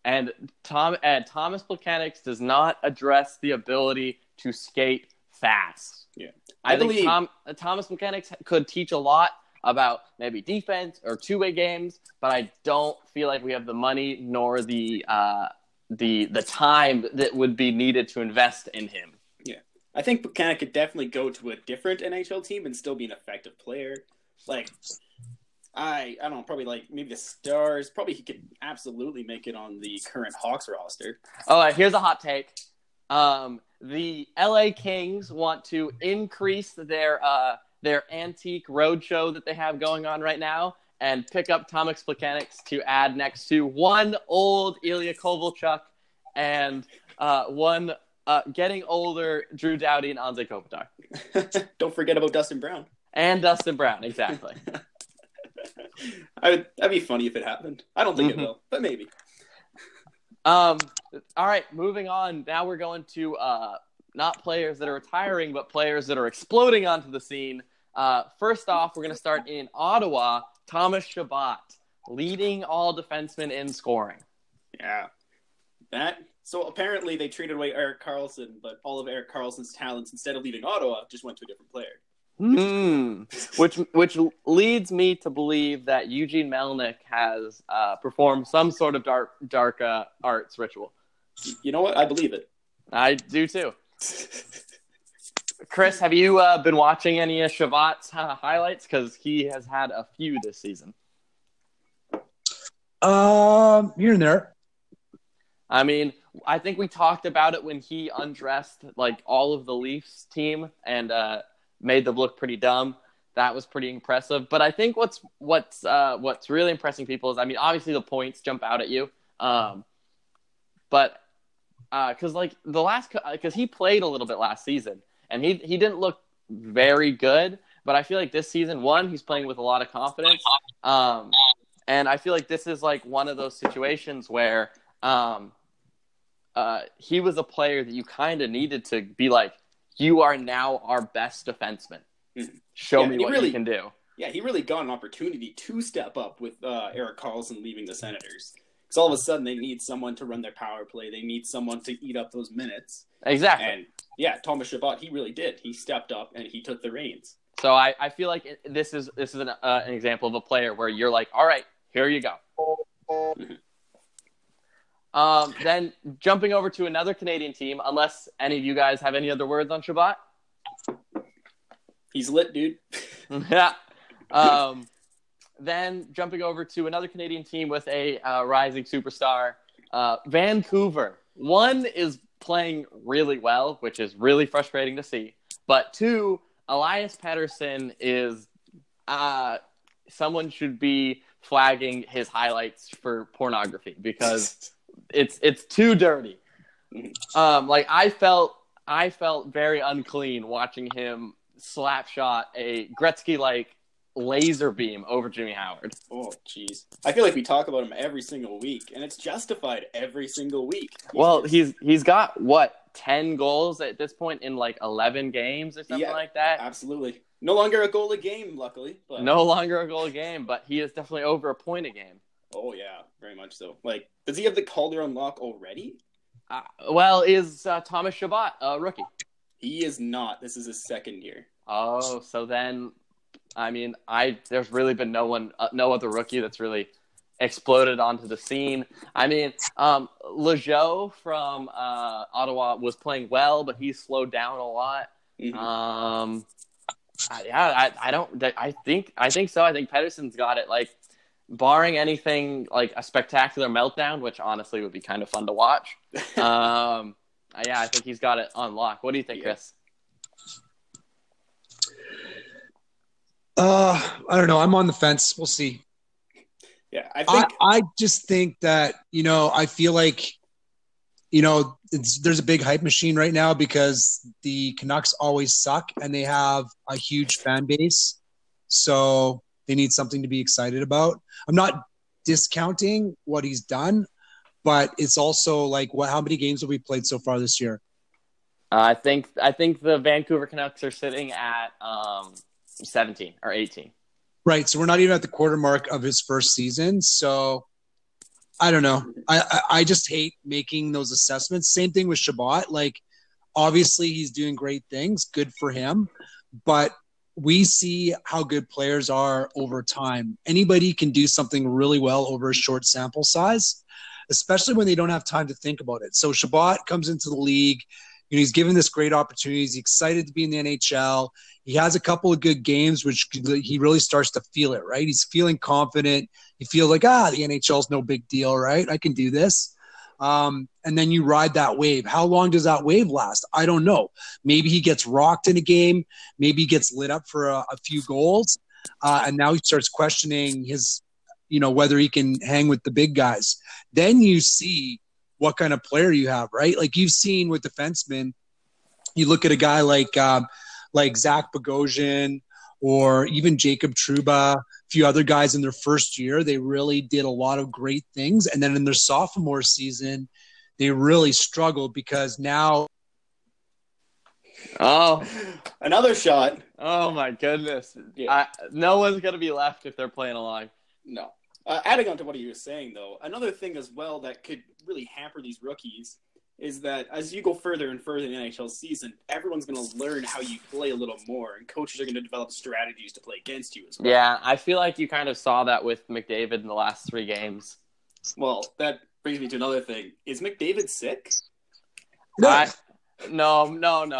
And Thomas Plekanec does not address the ability to skate fast. Yeah. I think Thomas Plekanec could teach a lot about maybe defense or two-way games, but I don't feel like we have the money nor the time that would be needed to invest in him. Yeah. I think Plekanec could definitely go to a different NHL team and still be an effective player. Like, I don't know, probably like maybe the Stars. Probably he could absolutely make it on the current Hawks roster. Oh, here's a hot take. The LA Kings want to increase their antique roadshow that they have going on right now and pick up Thomas Plekanec to add next to one old Ilya Kovalchuk and one getting older Drew Doughty and Anze Kopitar. Don't forget about Dustin Brown. And Dustin Brown, exactly. That'd be funny if it happened. I don't think it will, but maybe. All right, moving on. Now we're going to not players that are retiring, but players that are exploding onto the scene. First off, we're going to start in Ottawa. Thomas Chabot, leading all defensemen in scoring. Yeah. So apparently they traded away Erik Karlsson, but all of Erik Karlsson's talents, instead of leaving Ottawa, just went to a different player. Which leads me to believe that Eugene Melnyk has performed some sort of dark arts ritual. You know what? I believe it. I do too. Chris, have you been watching any of Chabot's highlights? Because he has had a few this season. Here and there. I mean, I think we talked about it when he undressed like all of the Leafs team and made them look pretty dumb. That was pretty impressive. But I think what's really impressing people is, I mean, obviously the points jump out at you. But because he played a little bit last season and he didn't look very good. But I feel like this season, he's playing with a lot of confidence. And I feel like this is like one of those situations where he was a player that you kind of needed to be like, you are now our best defenseman. Show me what you can do. Yeah, he really got an opportunity to step up with Erik Karlsson leaving the Senators. Because all of a sudden they need someone to run their power play. They need someone to eat up those minutes. Exactly. And yeah, Thomas Chabot, he really did. He stepped up and he took the reins. So I feel like this is an example of a player where you're like, all right, here you go. Then jumping over to another Canadian team, unless any of you guys have any other words on Chabot. He's lit, dude. Yeah. Then jumping over to another Canadian team with a rising superstar, Vancouver. One is playing really well, which is really frustrating to see. But two, Elias Pettersson is someone should be flagging his highlights for pornography because it's too dirty. I felt very unclean watching him slap shot a Gretzky-like laser beam over Jimmy Howard. Oh, jeez. I feel like we talk about him every single week, and it's justified every single week. He's got, 10 goals at this point in, 11 games or something like that? Absolutely. No longer a goal a game, luckily. But... No longer a goal a game, but he is definitely over a point a game. Oh, yeah, very much so. Does he have the Calder unlock already? Is Thomas Chabot a rookie? He is not. This is his second year. Oh, so then, I mean, there's really been no other rookie that's really exploded onto the scene. I mean, Lejeune from Ottawa was playing well, but he slowed down a lot. Mm-hmm. I think so. I think Pettersson's got it. Barring anything like a spectacular meltdown, which honestly would be kind of fun to watch. I think he's got it on lock. What do you think, Chris? I don't know. I'm on the fence. We'll see. Yeah, I just think that, I feel like, there's a big hype machine right now because the Canucks always suck and they have a huge fan base. So they need something to be excited about. I'm not discounting what he's done, but it's also how many games have we played so far this year? I think the Vancouver Canucks are sitting at 17 or 18. Right. So we're not even at the quarter mark of his first season. So I don't know. I just hate making those assessments. Same thing with Shabbat. Like, obviously, he's doing great things. Good for him. But we see how good players are over time. Anybody can do something really well over a short sample size, especially when they don't have time to think about it. So Shabbat comes into the league. You know, he's given this great opportunity. He's excited to be in the NHL. He has a couple of good games, which he really starts to feel it, right? He's feeling confident. You feel like, the NHL is no big deal, right? I can do this. And then you ride that wave. How long does that wave last? I don't know. Maybe he gets rocked in a game. Maybe he gets lit up for a few goals. And now he starts questioning his, whether he can hang with the big guys. Then you see what kind of player you have, right? Like you've seen with defensemen, you look at a guy like Zach Bogosian or even Jacob Trouba, a few other guys in their first year, they really did a lot of great things. And then in their sophomore season, they really struggled because now. Oh, another shot. Oh my goodness. Yeah. No one's going to be left if they're playing along. No. Adding on to what he was saying, though, another thing as well that could really hamper these rookies is that as you go further and further in the NHL season, everyone's going to learn how you play a little more, and coaches are going to develop strategies to play against you as well. Yeah, I feel like you kind of saw that with McDavid in the last 3 games. Well, that brings me to another thing. Is McDavid sick? No. I don't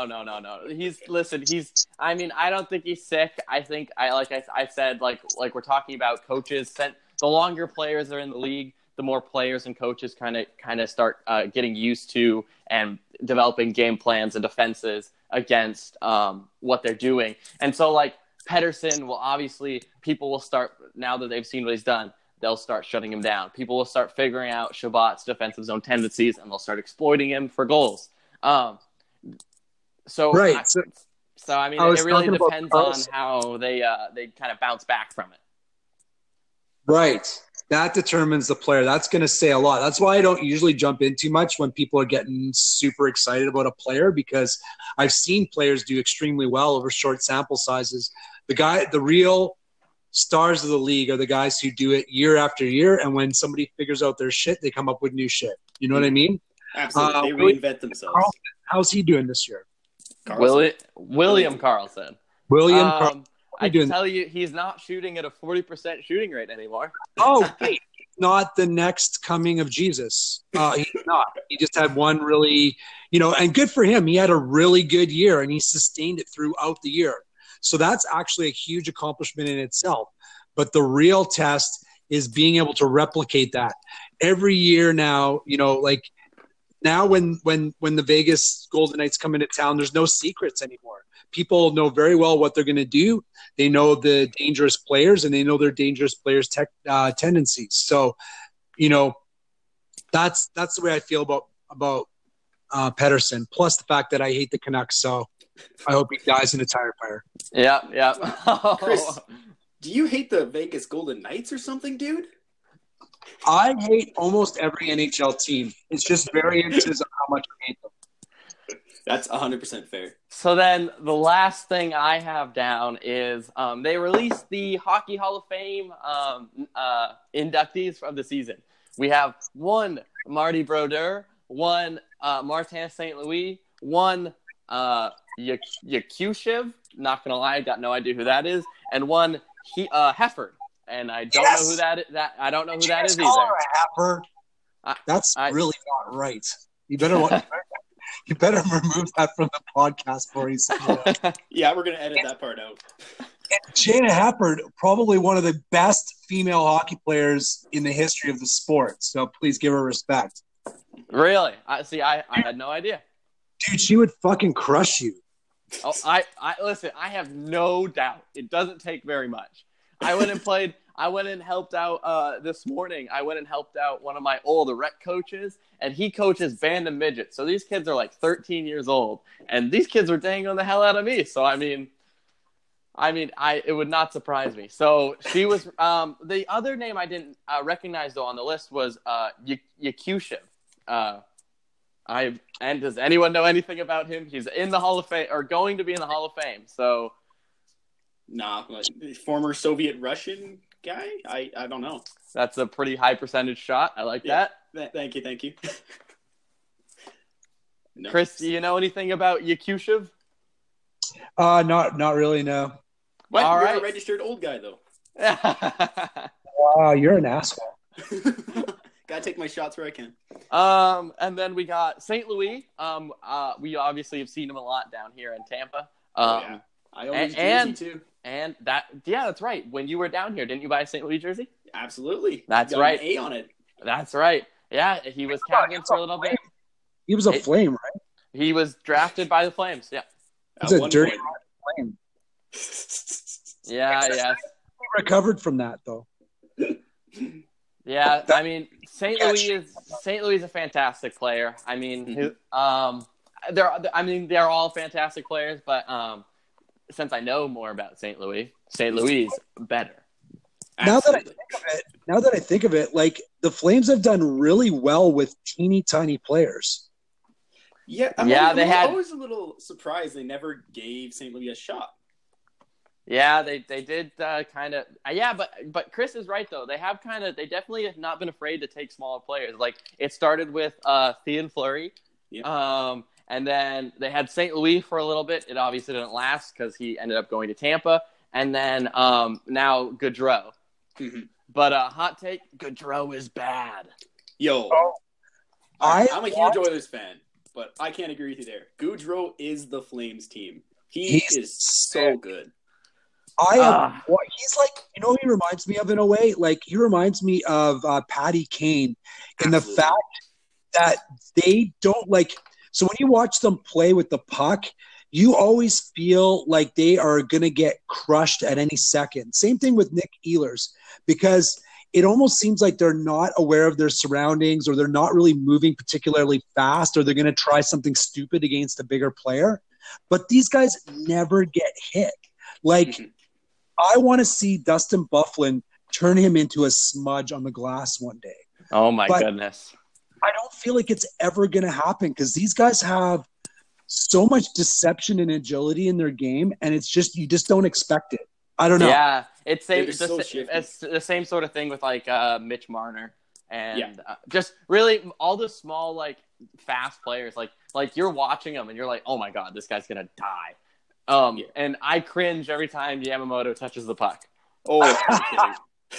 think he's sick. I think I said, we're talking about coaches. The longer players are in the league, the more players and coaches kind of start getting used to and developing game plans and defenses against what they're doing. And so, Pettersson will obviously, people will start, now that they've seen what he's done, they'll start shutting him down. People will start figuring out Shabbat's defensive zone tendencies, and they'll start exploiting him for goals. Right. It really depends on how they kind of bounce back from it. Right. That determines the player. That's going to say a lot. That's why I don't usually jump in too much when people are getting super excited about a player, because I've seen players do extremely well over short sample sizes. The real stars of the league are the guys who do it year after year, and when somebody figures out their shit, they come up with new shit. You know what I mean? Absolutely. They reinvent themselves. Carlson, how's he doing this year? William Karlsson. Karlsson. I can tell you he's not shooting at a 40% shooting rate anymore. Oh, wait. Not the next coming of Jesus. He's not. He just had one really, and good for him. He had a really good year, and he sustained it throughout the year. So that's actually a huge accomplishment in itself. But the real test is being able to replicate that. Every year now, now when the Vegas Golden Knights come into town, there's no secrets anymore. People know very well what they're going to do. They know the dangerous players, and they know their dangerous players' tendencies. So, that's the way I feel about Pettersson. Plus the fact that I hate the Canucks, so I hope he dies in a tire fire. Yeah. Chris, do you hate the Vegas Golden Knights or something, dude? I hate almost every NHL team. It's just variances of how much I hate them. That's 100% fair. So then the last thing I have down is they released the Hockey Hall of Fame inductees of the season. We have one Marty Brodeur, one Martin St. Louis, one Yakushev, not going to lie, I got no idea who that is, and one Hefford. And I don't know who that is. I don't know who that is either. Hefford. That's really not right. You better remove that from the podcast for you. Yeah, we're going to edit that part out. Jana Hefford, probably one of the best female hockey players in the history of the sport. So please give her respect. Really? I had no idea. Dude, she would fucking crush you. Oh, listen, I have no doubt. It doesn't take very much. I went and helped out this morning. I went and helped out one of my old rec coaches, and he coaches band of midgets. So these kids are 13 years old, and these kids were dangling the hell out of me. So it would not surprise me. So she was the other name I didn't recognize though on the list was Yakushev. And does anyone know anything about him? He's in the Hall of Fame, or going to be in the Hall of Fame. So. Nah, former Soviet Russian guy? I don't know. That's a pretty high percentage shot. I like that. Thank you. No. Chris, do you know anything about Yakushev? Not really, no. What? All You're right. a registered old guy, though. Wow, you're an asshole. Gotta take my shots where I can. And then we got St. Louis. We obviously have seen him a lot down here in Tampa. Yeah. I own his jersey, too. And that's right. When you were down here, didn't you buy a St. Louis jersey? Absolutely. That's Got right. An A on it. That's right. Yeah, he was captain for a little bit. He was a Flame, right? He was drafted by the Flames. Yeah. He's a dirty Flame. Yeah. He recovered from that, though. Yeah, I mean, St. Louis is a fantastic player. I mean, they're all fantastic players, but since I know more about St. Louis is better. Now that I think of it, like the Flames have done really well with teeny tiny players. Yeah, I'm always a little surprised they never gave St. Louis a shot. Yeah, they did kind of. Yeah, but Chris is right though. They definitely have not been afraid to take smaller players. Like it started with Theon Fleury, and then they had St. Louis for a little bit. It obviously didn't last because he ended up going to Tampa, and then now Gaudreau. Mm-hmm. But hot take: Gaudreau is bad. Yo, I'm a huge Oilers fan, but I can't agree with you there. Gaudreau is the Flames team. He is so good. He's like, you know, he reminds me of in a way. Like he reminds me of Patty Kane in the fact that they don't like. So when you watch them play with the puck, you always feel like they are going to get crushed at any second. Same thing with Nick Ehlers, because it almost seems like they're not aware of their surroundings, or they're not really moving particularly fast, or they're going to try something stupid against a bigger player. But these guys never get hit. Like, I want to see Dustin Byfuglien turn him into a smudge on the glass one day. Oh, my goodness. I don't feel like it's ever going to happen because these guys have so much deception and agility in their game, and it's just you just don't expect it. I don't know. Yeah, it's the same sort of thing with like Mitch Marner and just really all the small like fast players. Like you're watching them and you're like, oh my god, this guy's gonna die. And I cringe every time Yamamoto touches the puck. Oh, I'm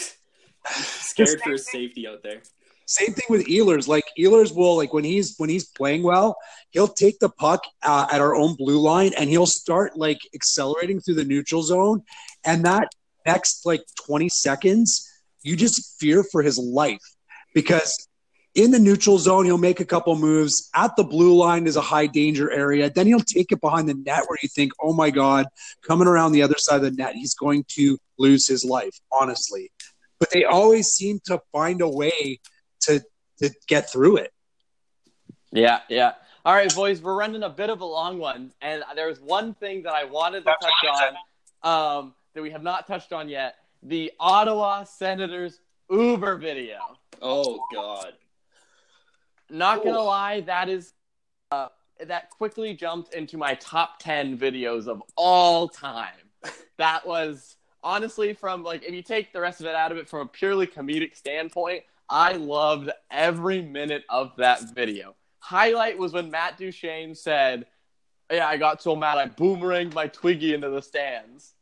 scared for his safety out there. Same thing with Ehlers. Like Ehlers will, like when he's playing well, he'll take the puck at our own blue line and he'll start like accelerating through the neutral zone. And that next like 20 seconds, you just fear for his life because in the neutral zone, he'll make a couple moves. At the blue line is a high danger area. Then he'll take it behind the net where you think, oh my God, coming around the other side of the net, he's going to lose his life, honestly. But they always seem to find a way to get through it. Yeah. All right, boys, we're running a bit of a long one, and there's one thing that I wanted to touch on that we have not touched on yet: the Ottawa Senators Uber video. Oh God! Not gonna lie, that is that quickly jumped into my top 10 videos of all time. That was honestly from like if you take the rest of it out of it from a purely comedic standpoint. I loved every minute of that video. Highlight was when Matt Duchene said, "Yeah, I got so mad I boomeranged my Twiggy into the stands."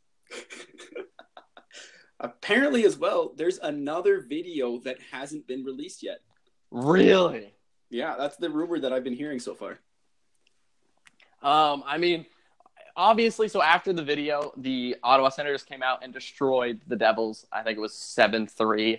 Apparently, as well, there's another video that hasn't been released yet. Really? Yeah, that's the rumor that I've been hearing so far. I mean, obviously, so after the video, the Ottawa Senators came out and destroyed the Devils. I think it was 7-3.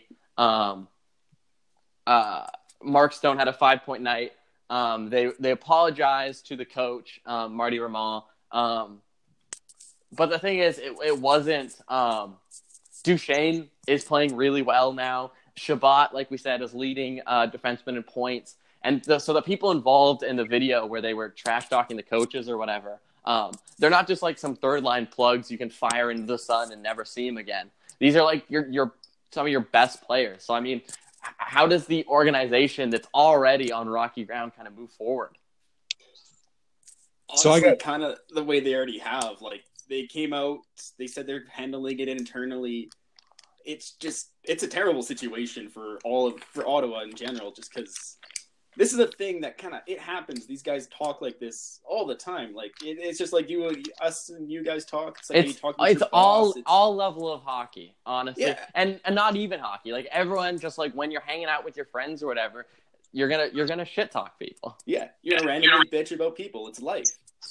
Mark Stone had a 5-point night. They apologized to the coach, Marty Ramal. But the thing is, it wasn't. Duchene is playing really well now. Shabbat, like we said, is leading defenseman in points. And so the people involved in the video where they were trash talking the coaches or whatever, they're not just like some third line plugs you can fire into the sun and never see them again. These are like your some of your best players. So I mean, how does the organization that's already on rocky ground kind of move forward? Honestly, so kind of the way they already have. Like, they came out, they said they're handling it internally. It's just it's a terrible situation for Ottawa in general, just because this is a thing that it happens. These guys talk like this all the time. Like it's just like us and you guys talk. It's like It's, talk about it's your all boss. all level of hockey, honestly, Yeah. and not even hockey. Like everyone, just like when you're hanging out with your friends or whatever, you're gonna shit talk people. Yeah, you're gonna randomly bitch about people. It's life.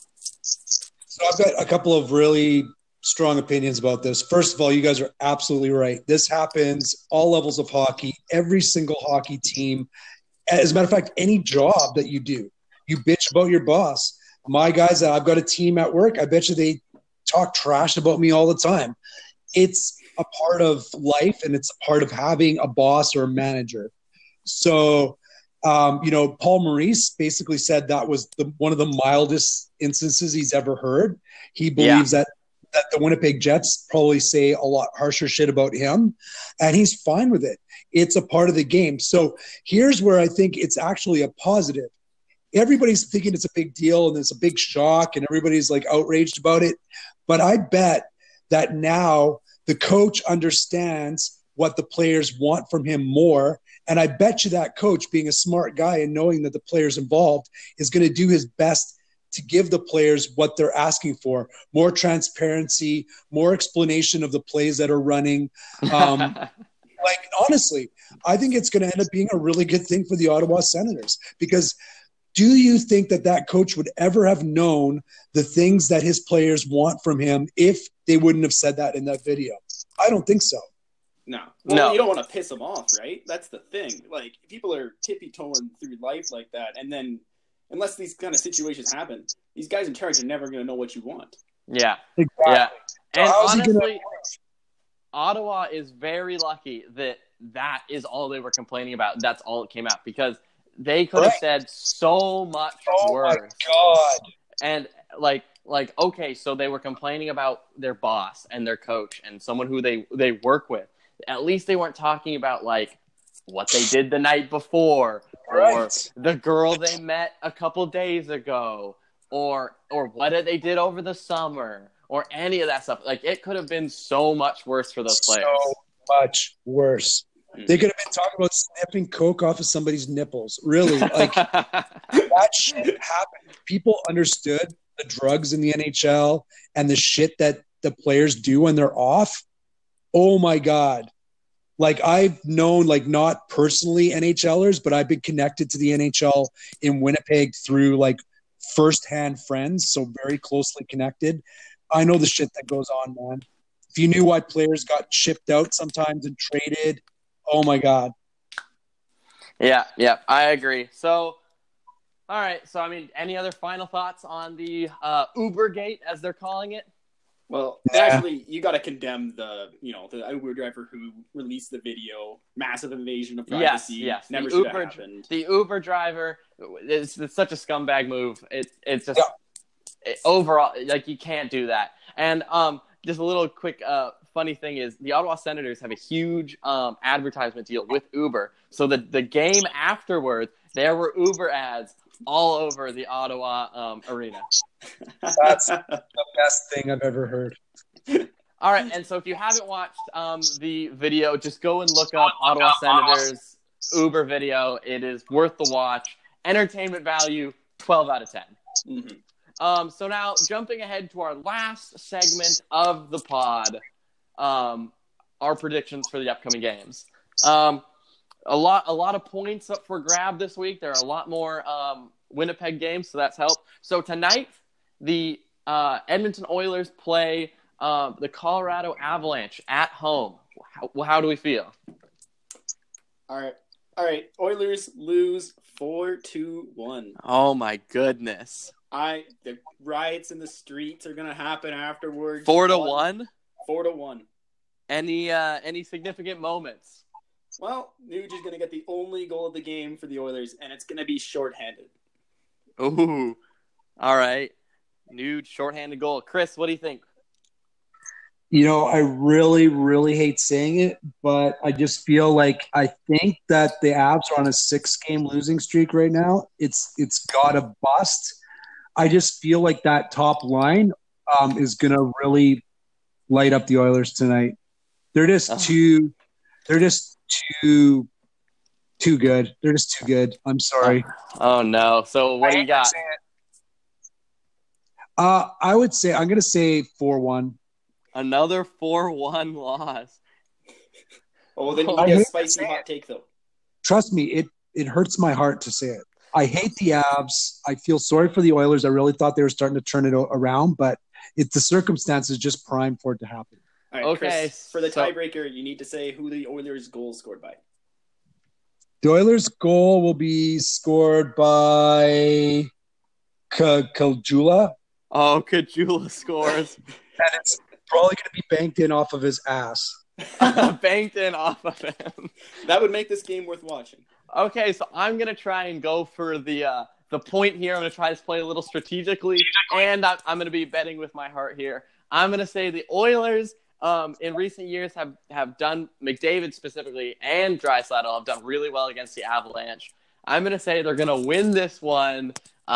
So I've got a couple of really strong opinions about this. First of all, you guys are absolutely right. This happens all levels of hockey, every single hockey team. As a matter of fact, any job that you do, you bitch about your boss. My guys, I've got a team at work. I bet you they talk trash about me all the time. It's a part of life, and it's a part of having a boss or a manager. So, Paul Maurice basically said that was one of the mildest instances he's ever heard. He believes that the Winnipeg Jets probably say a lot harsher shit about him, and he's fine with it. It's a part of the game. So here's where I think it's actually a positive. Everybody's thinking it's a big deal and it's a big shock and everybody's like outraged about it. But I bet that now the coach understands what the players want from him more. And I bet you that coach, being a smart guy and knowing that the players involved, is going to do his best to give the players what they're asking for: more transparency, more explanation of the plays that are running. Like, honestly, I think it's going to end up being a really good thing for the Ottawa Senators, because do you think that coach would ever have known the things that his players want from him if they wouldn't have said that in that video? I don't think so. No. Well, No. You don't want to piss them off, right? That's the thing. Like, people are tippy-toeing through life like that, and then unless these kind of situations happen, these guys in charge are never going to know what you want. Yeah. Exactly. Yeah. And how's he honestly, Ottawa is very lucky that is all they were complaining about. That's all it came out, because they could have said so much worse. Oh my God. And like, okay, so they were complaining about their boss and their coach and someone who they work with. At least they weren't talking about like what they did the night before, or the girl they met a couple days ago, or what they did over the summer, or any of that stuff. Like, it could have been so much worse for those players. So much worse. They could have been talking about snipping coke off of somebody's nipples. Really, like that shit happened. People understood the drugs in the NHL and the shit that the players do when they're off. Oh my God. Like, I've known, like, not personally NHLers, but I've been connected to the NHL in Winnipeg through like firsthand friends. So very closely connected. I know the shit that goes on, man. If you knew why players got shipped out sometimes and traded, oh my God. Yeah, I agree. So, all right. So, I mean, any other final thoughts on the Ubergate, as they're calling it? Well, actually, you got to condemn the Uber driver who released the video. Massive invasion of privacy. Yes. Never should have happened. The Uber driver, it's such a scumbag move. It's just overall, like, you can't do that. And just a little quick funny thing is, the Ottawa Senators have a huge advertisement deal with Uber. So the game afterwards, there were Uber ads all over the Ottawa arena. That's the best thing I've ever heard. All right, and so if you haven't watched the video, just go and look up Ottawa Senators Uber video. It is worth the watch. Entertainment value, 12 out of 10. Mm-hmm. So now, jumping ahead to our last segment of the pod, our predictions for the upcoming games. A lot of points up for grab this week. There are a lot more Winnipeg games, so that's helped. So tonight, the Edmonton Oilers play the Colorado Avalanche at home. How do we feel? All right. Oilers lose 4-1. Oh my goodness! The riots in the streets are gonna happen afterwards. 4-1. 4-1. Any significant moments? Well, Nuge is going to get the only goal of the game for the Oilers, and it's going to be shorthanded. Ooh. All right. Nuge, shorthanded goal. Chris, what do you think? I really, really hate saying it, but I just feel like I think that the Avs are on a 6-game losing streak right now. It's got to bust. I just feel like that top line is going to really light up the Oilers tonight. They're just too They're just too good. They're just too good. I'm sorry. Oh no. So what do you got? I would say I'm going to say 4-1. Another 4-1 loss. Oh, then you I get a hate to spicy say hot take, though. Trust me, it hurts my heart to say it. I hate the Avs. I feel sorry for the Oilers. I really thought they were starting to turn it around, but the circumstances just prime for it to happen. All right, Okay, Chris, for the so- tiebreaker, you need to say who the Oilers' goal scored by. The Oilers' goal will be scored by Kajula, Oh, Kajula scores. and it's probably going to be banked in off of his ass. Banked in off of him. That would make this game worth watching. Okay, so I'm gonna try and go for the point here. I'm gonna try to play a little strategically, and I'm gonna be betting with my heart here. I'm gonna say the Oilers, in recent years have done, McDavid specifically and Draisaitl have done really well against the Avalanche. I'm gonna say they're gonna win this one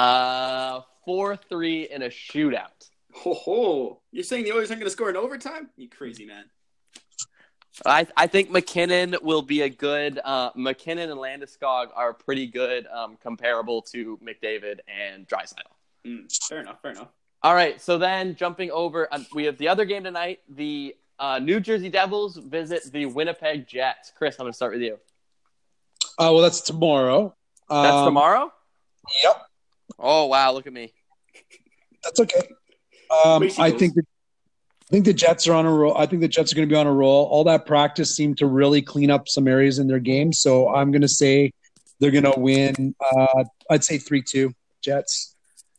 4-3 in a shootout. Ho! You're saying the Oilers aren't going to score in overtime? You crazy man. I think McKinnon will be a good McKinnon and Landeskog are pretty good, comparable to McDavid and Draisaitl. Fair enough. All right, so then jumping over, we have the other game tonight. The New Jersey Devils visit the Winnipeg Jets. Chris, I'm going to start with you. Well, that's tomorrow. That's tomorrow? Yep. Oh, wow, look at me. That's okay. I think the Jets are on a roll. I think the Jets are going to be on a roll. All that practice seemed to really clean up some areas in their game. So I'm going to say they're going to win. I'd say 3-2 Jets.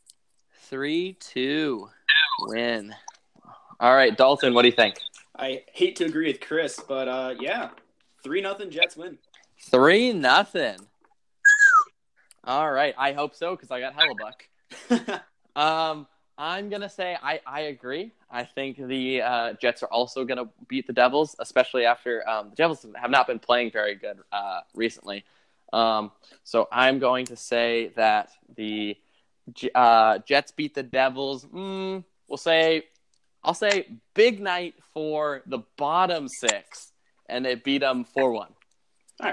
3-2 win. All right, Dalton, what do you think? I hate to agree with Chris, but yeah, 3-0 Jets win. 3-0. All right, I hope so because I got Hellebuck. I'm going to say I agree. I think the Jets are also going to beat the Devils, especially after the Devils have not been playing very good recently. So I'm going to say that the Jets beat the Devils. I'll say big night for the bottom six, and they beat them 4-1. All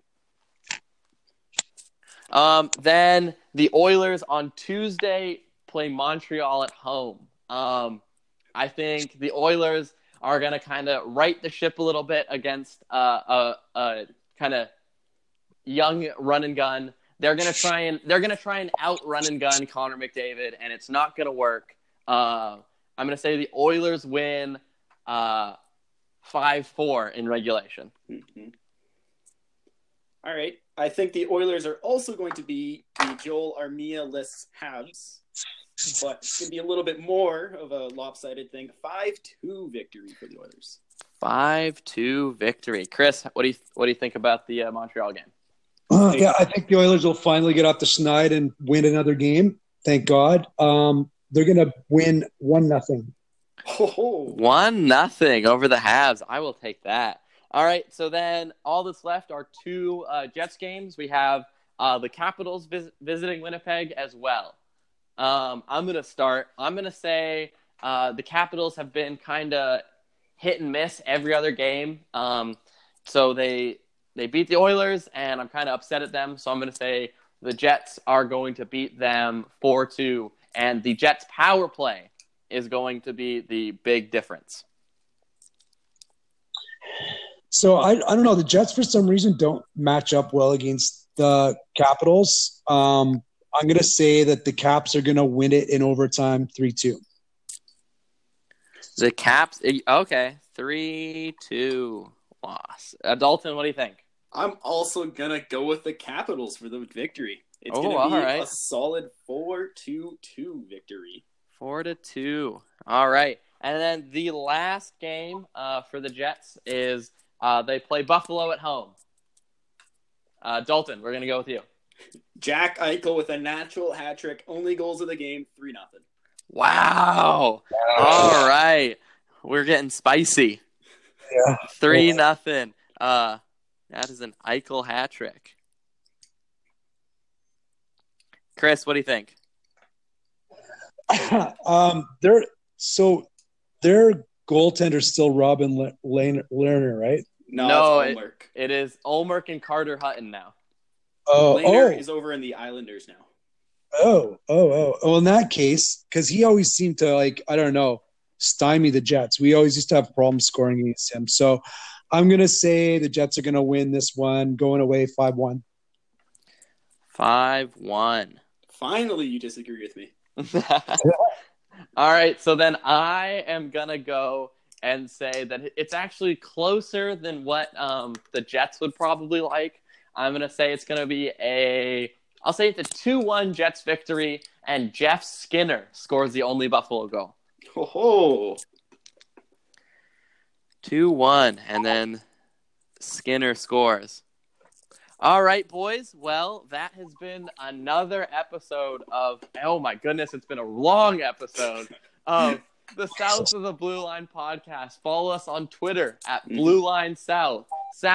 right. Then the Oilers on Tuesday play Montreal at home. I think the Oilers are going to kind of right the ship a little bit against a kind of young run and gun. They're going to try and out run and gun Connor McDavid, and it's not going to work. I'm going to say the Oilers win 5-4 in regulation. Mm-hmm. All right. I think the Oilers are also going to be the Joel Armia-less Habs, but it's going to be a little bit more of a lopsided thing. 5-2 victory for the Oilers. 5-2 victory. Chris, what do you think about the Montreal game? Yeah, I think the Oilers will finally get off the schneid and win another game. Thank God. They're going to win 1-0. 1-0 over the Habs. I will take that. All right, so then all that's left are two Jets games. We have the Capitals visiting Winnipeg as well. I'm going to start. I'm going to say the Capitals have been kind of hit and miss every other game. So they beat the Oilers, and I'm kind of upset at them. So I'm going to say the Jets are going to beat them 4-2, and the Jets' power play is going to be the big difference. So I don't know. The Jets, for some reason, don't match up well against the Capitals. I'm going to say that the Caps are going to win it in overtime 3-2. The Caps, okay, 3-2 loss. Dalton, what do you think? I'm also going to go with the Capitals for the victory. It's going to be a solid 4-2 victory. 4-2. All right. And then the last game for the Jets is they play Buffalo at home. Dalton, we're going to go with you. Jack Eichel with a natural hat trick. Only goals of the game, 3-0. Wow. All right. We're getting spicy. Yeah. 3-0. That is an Eichel hat trick. Chris, what do you think? Their goaltender's still Robin Lerner, right? No, it's Ulmerk. it is Ulmerk and Carter Hutton now. Laner is over in the Islanders now. Well, in that case, because he always seemed to, like, I don't know, stymie the Jets. We always used to have problems scoring against him. So I'm going to say the Jets are going to win this one, going away 5-1. 5-1. Finally, you disagree with me. All right, so then I am going to go and say that it's actually closer than what the Jets would probably like. I'm going to say it's going to be I'll say it's a 2-1 Jets victory, and Jeff Skinner scores the only Buffalo goal. Oh, 2-1, and then Skinner scores. All right, boys. Well, that has been another episode of, oh my goodness, it's been a long episode of the South of the Blue Line podcast. Follow us on Twitter at Blue Line South.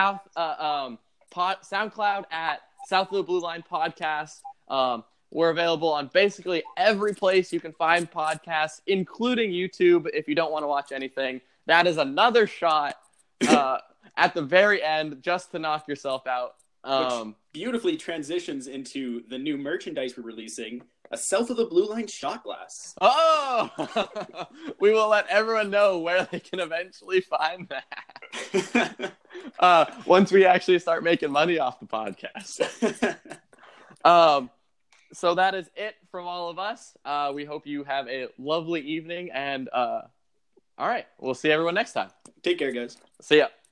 SoundCloud at South of the Blue Line podcast. We're available on basically every place you can find podcasts, including YouTube. If you don't want to watch anything, that is another shot at the very end just to knock yourself out. Which beautifully transitions into the new merchandise we're releasing, a South of the Blue Line shot glass. Oh! We will let everyone know where they can eventually find that. Once we actually start making money off the podcast. So that is it from all of us. We hope you have a lovely evening, and all right, we'll see everyone next time. Take care, guys. See ya.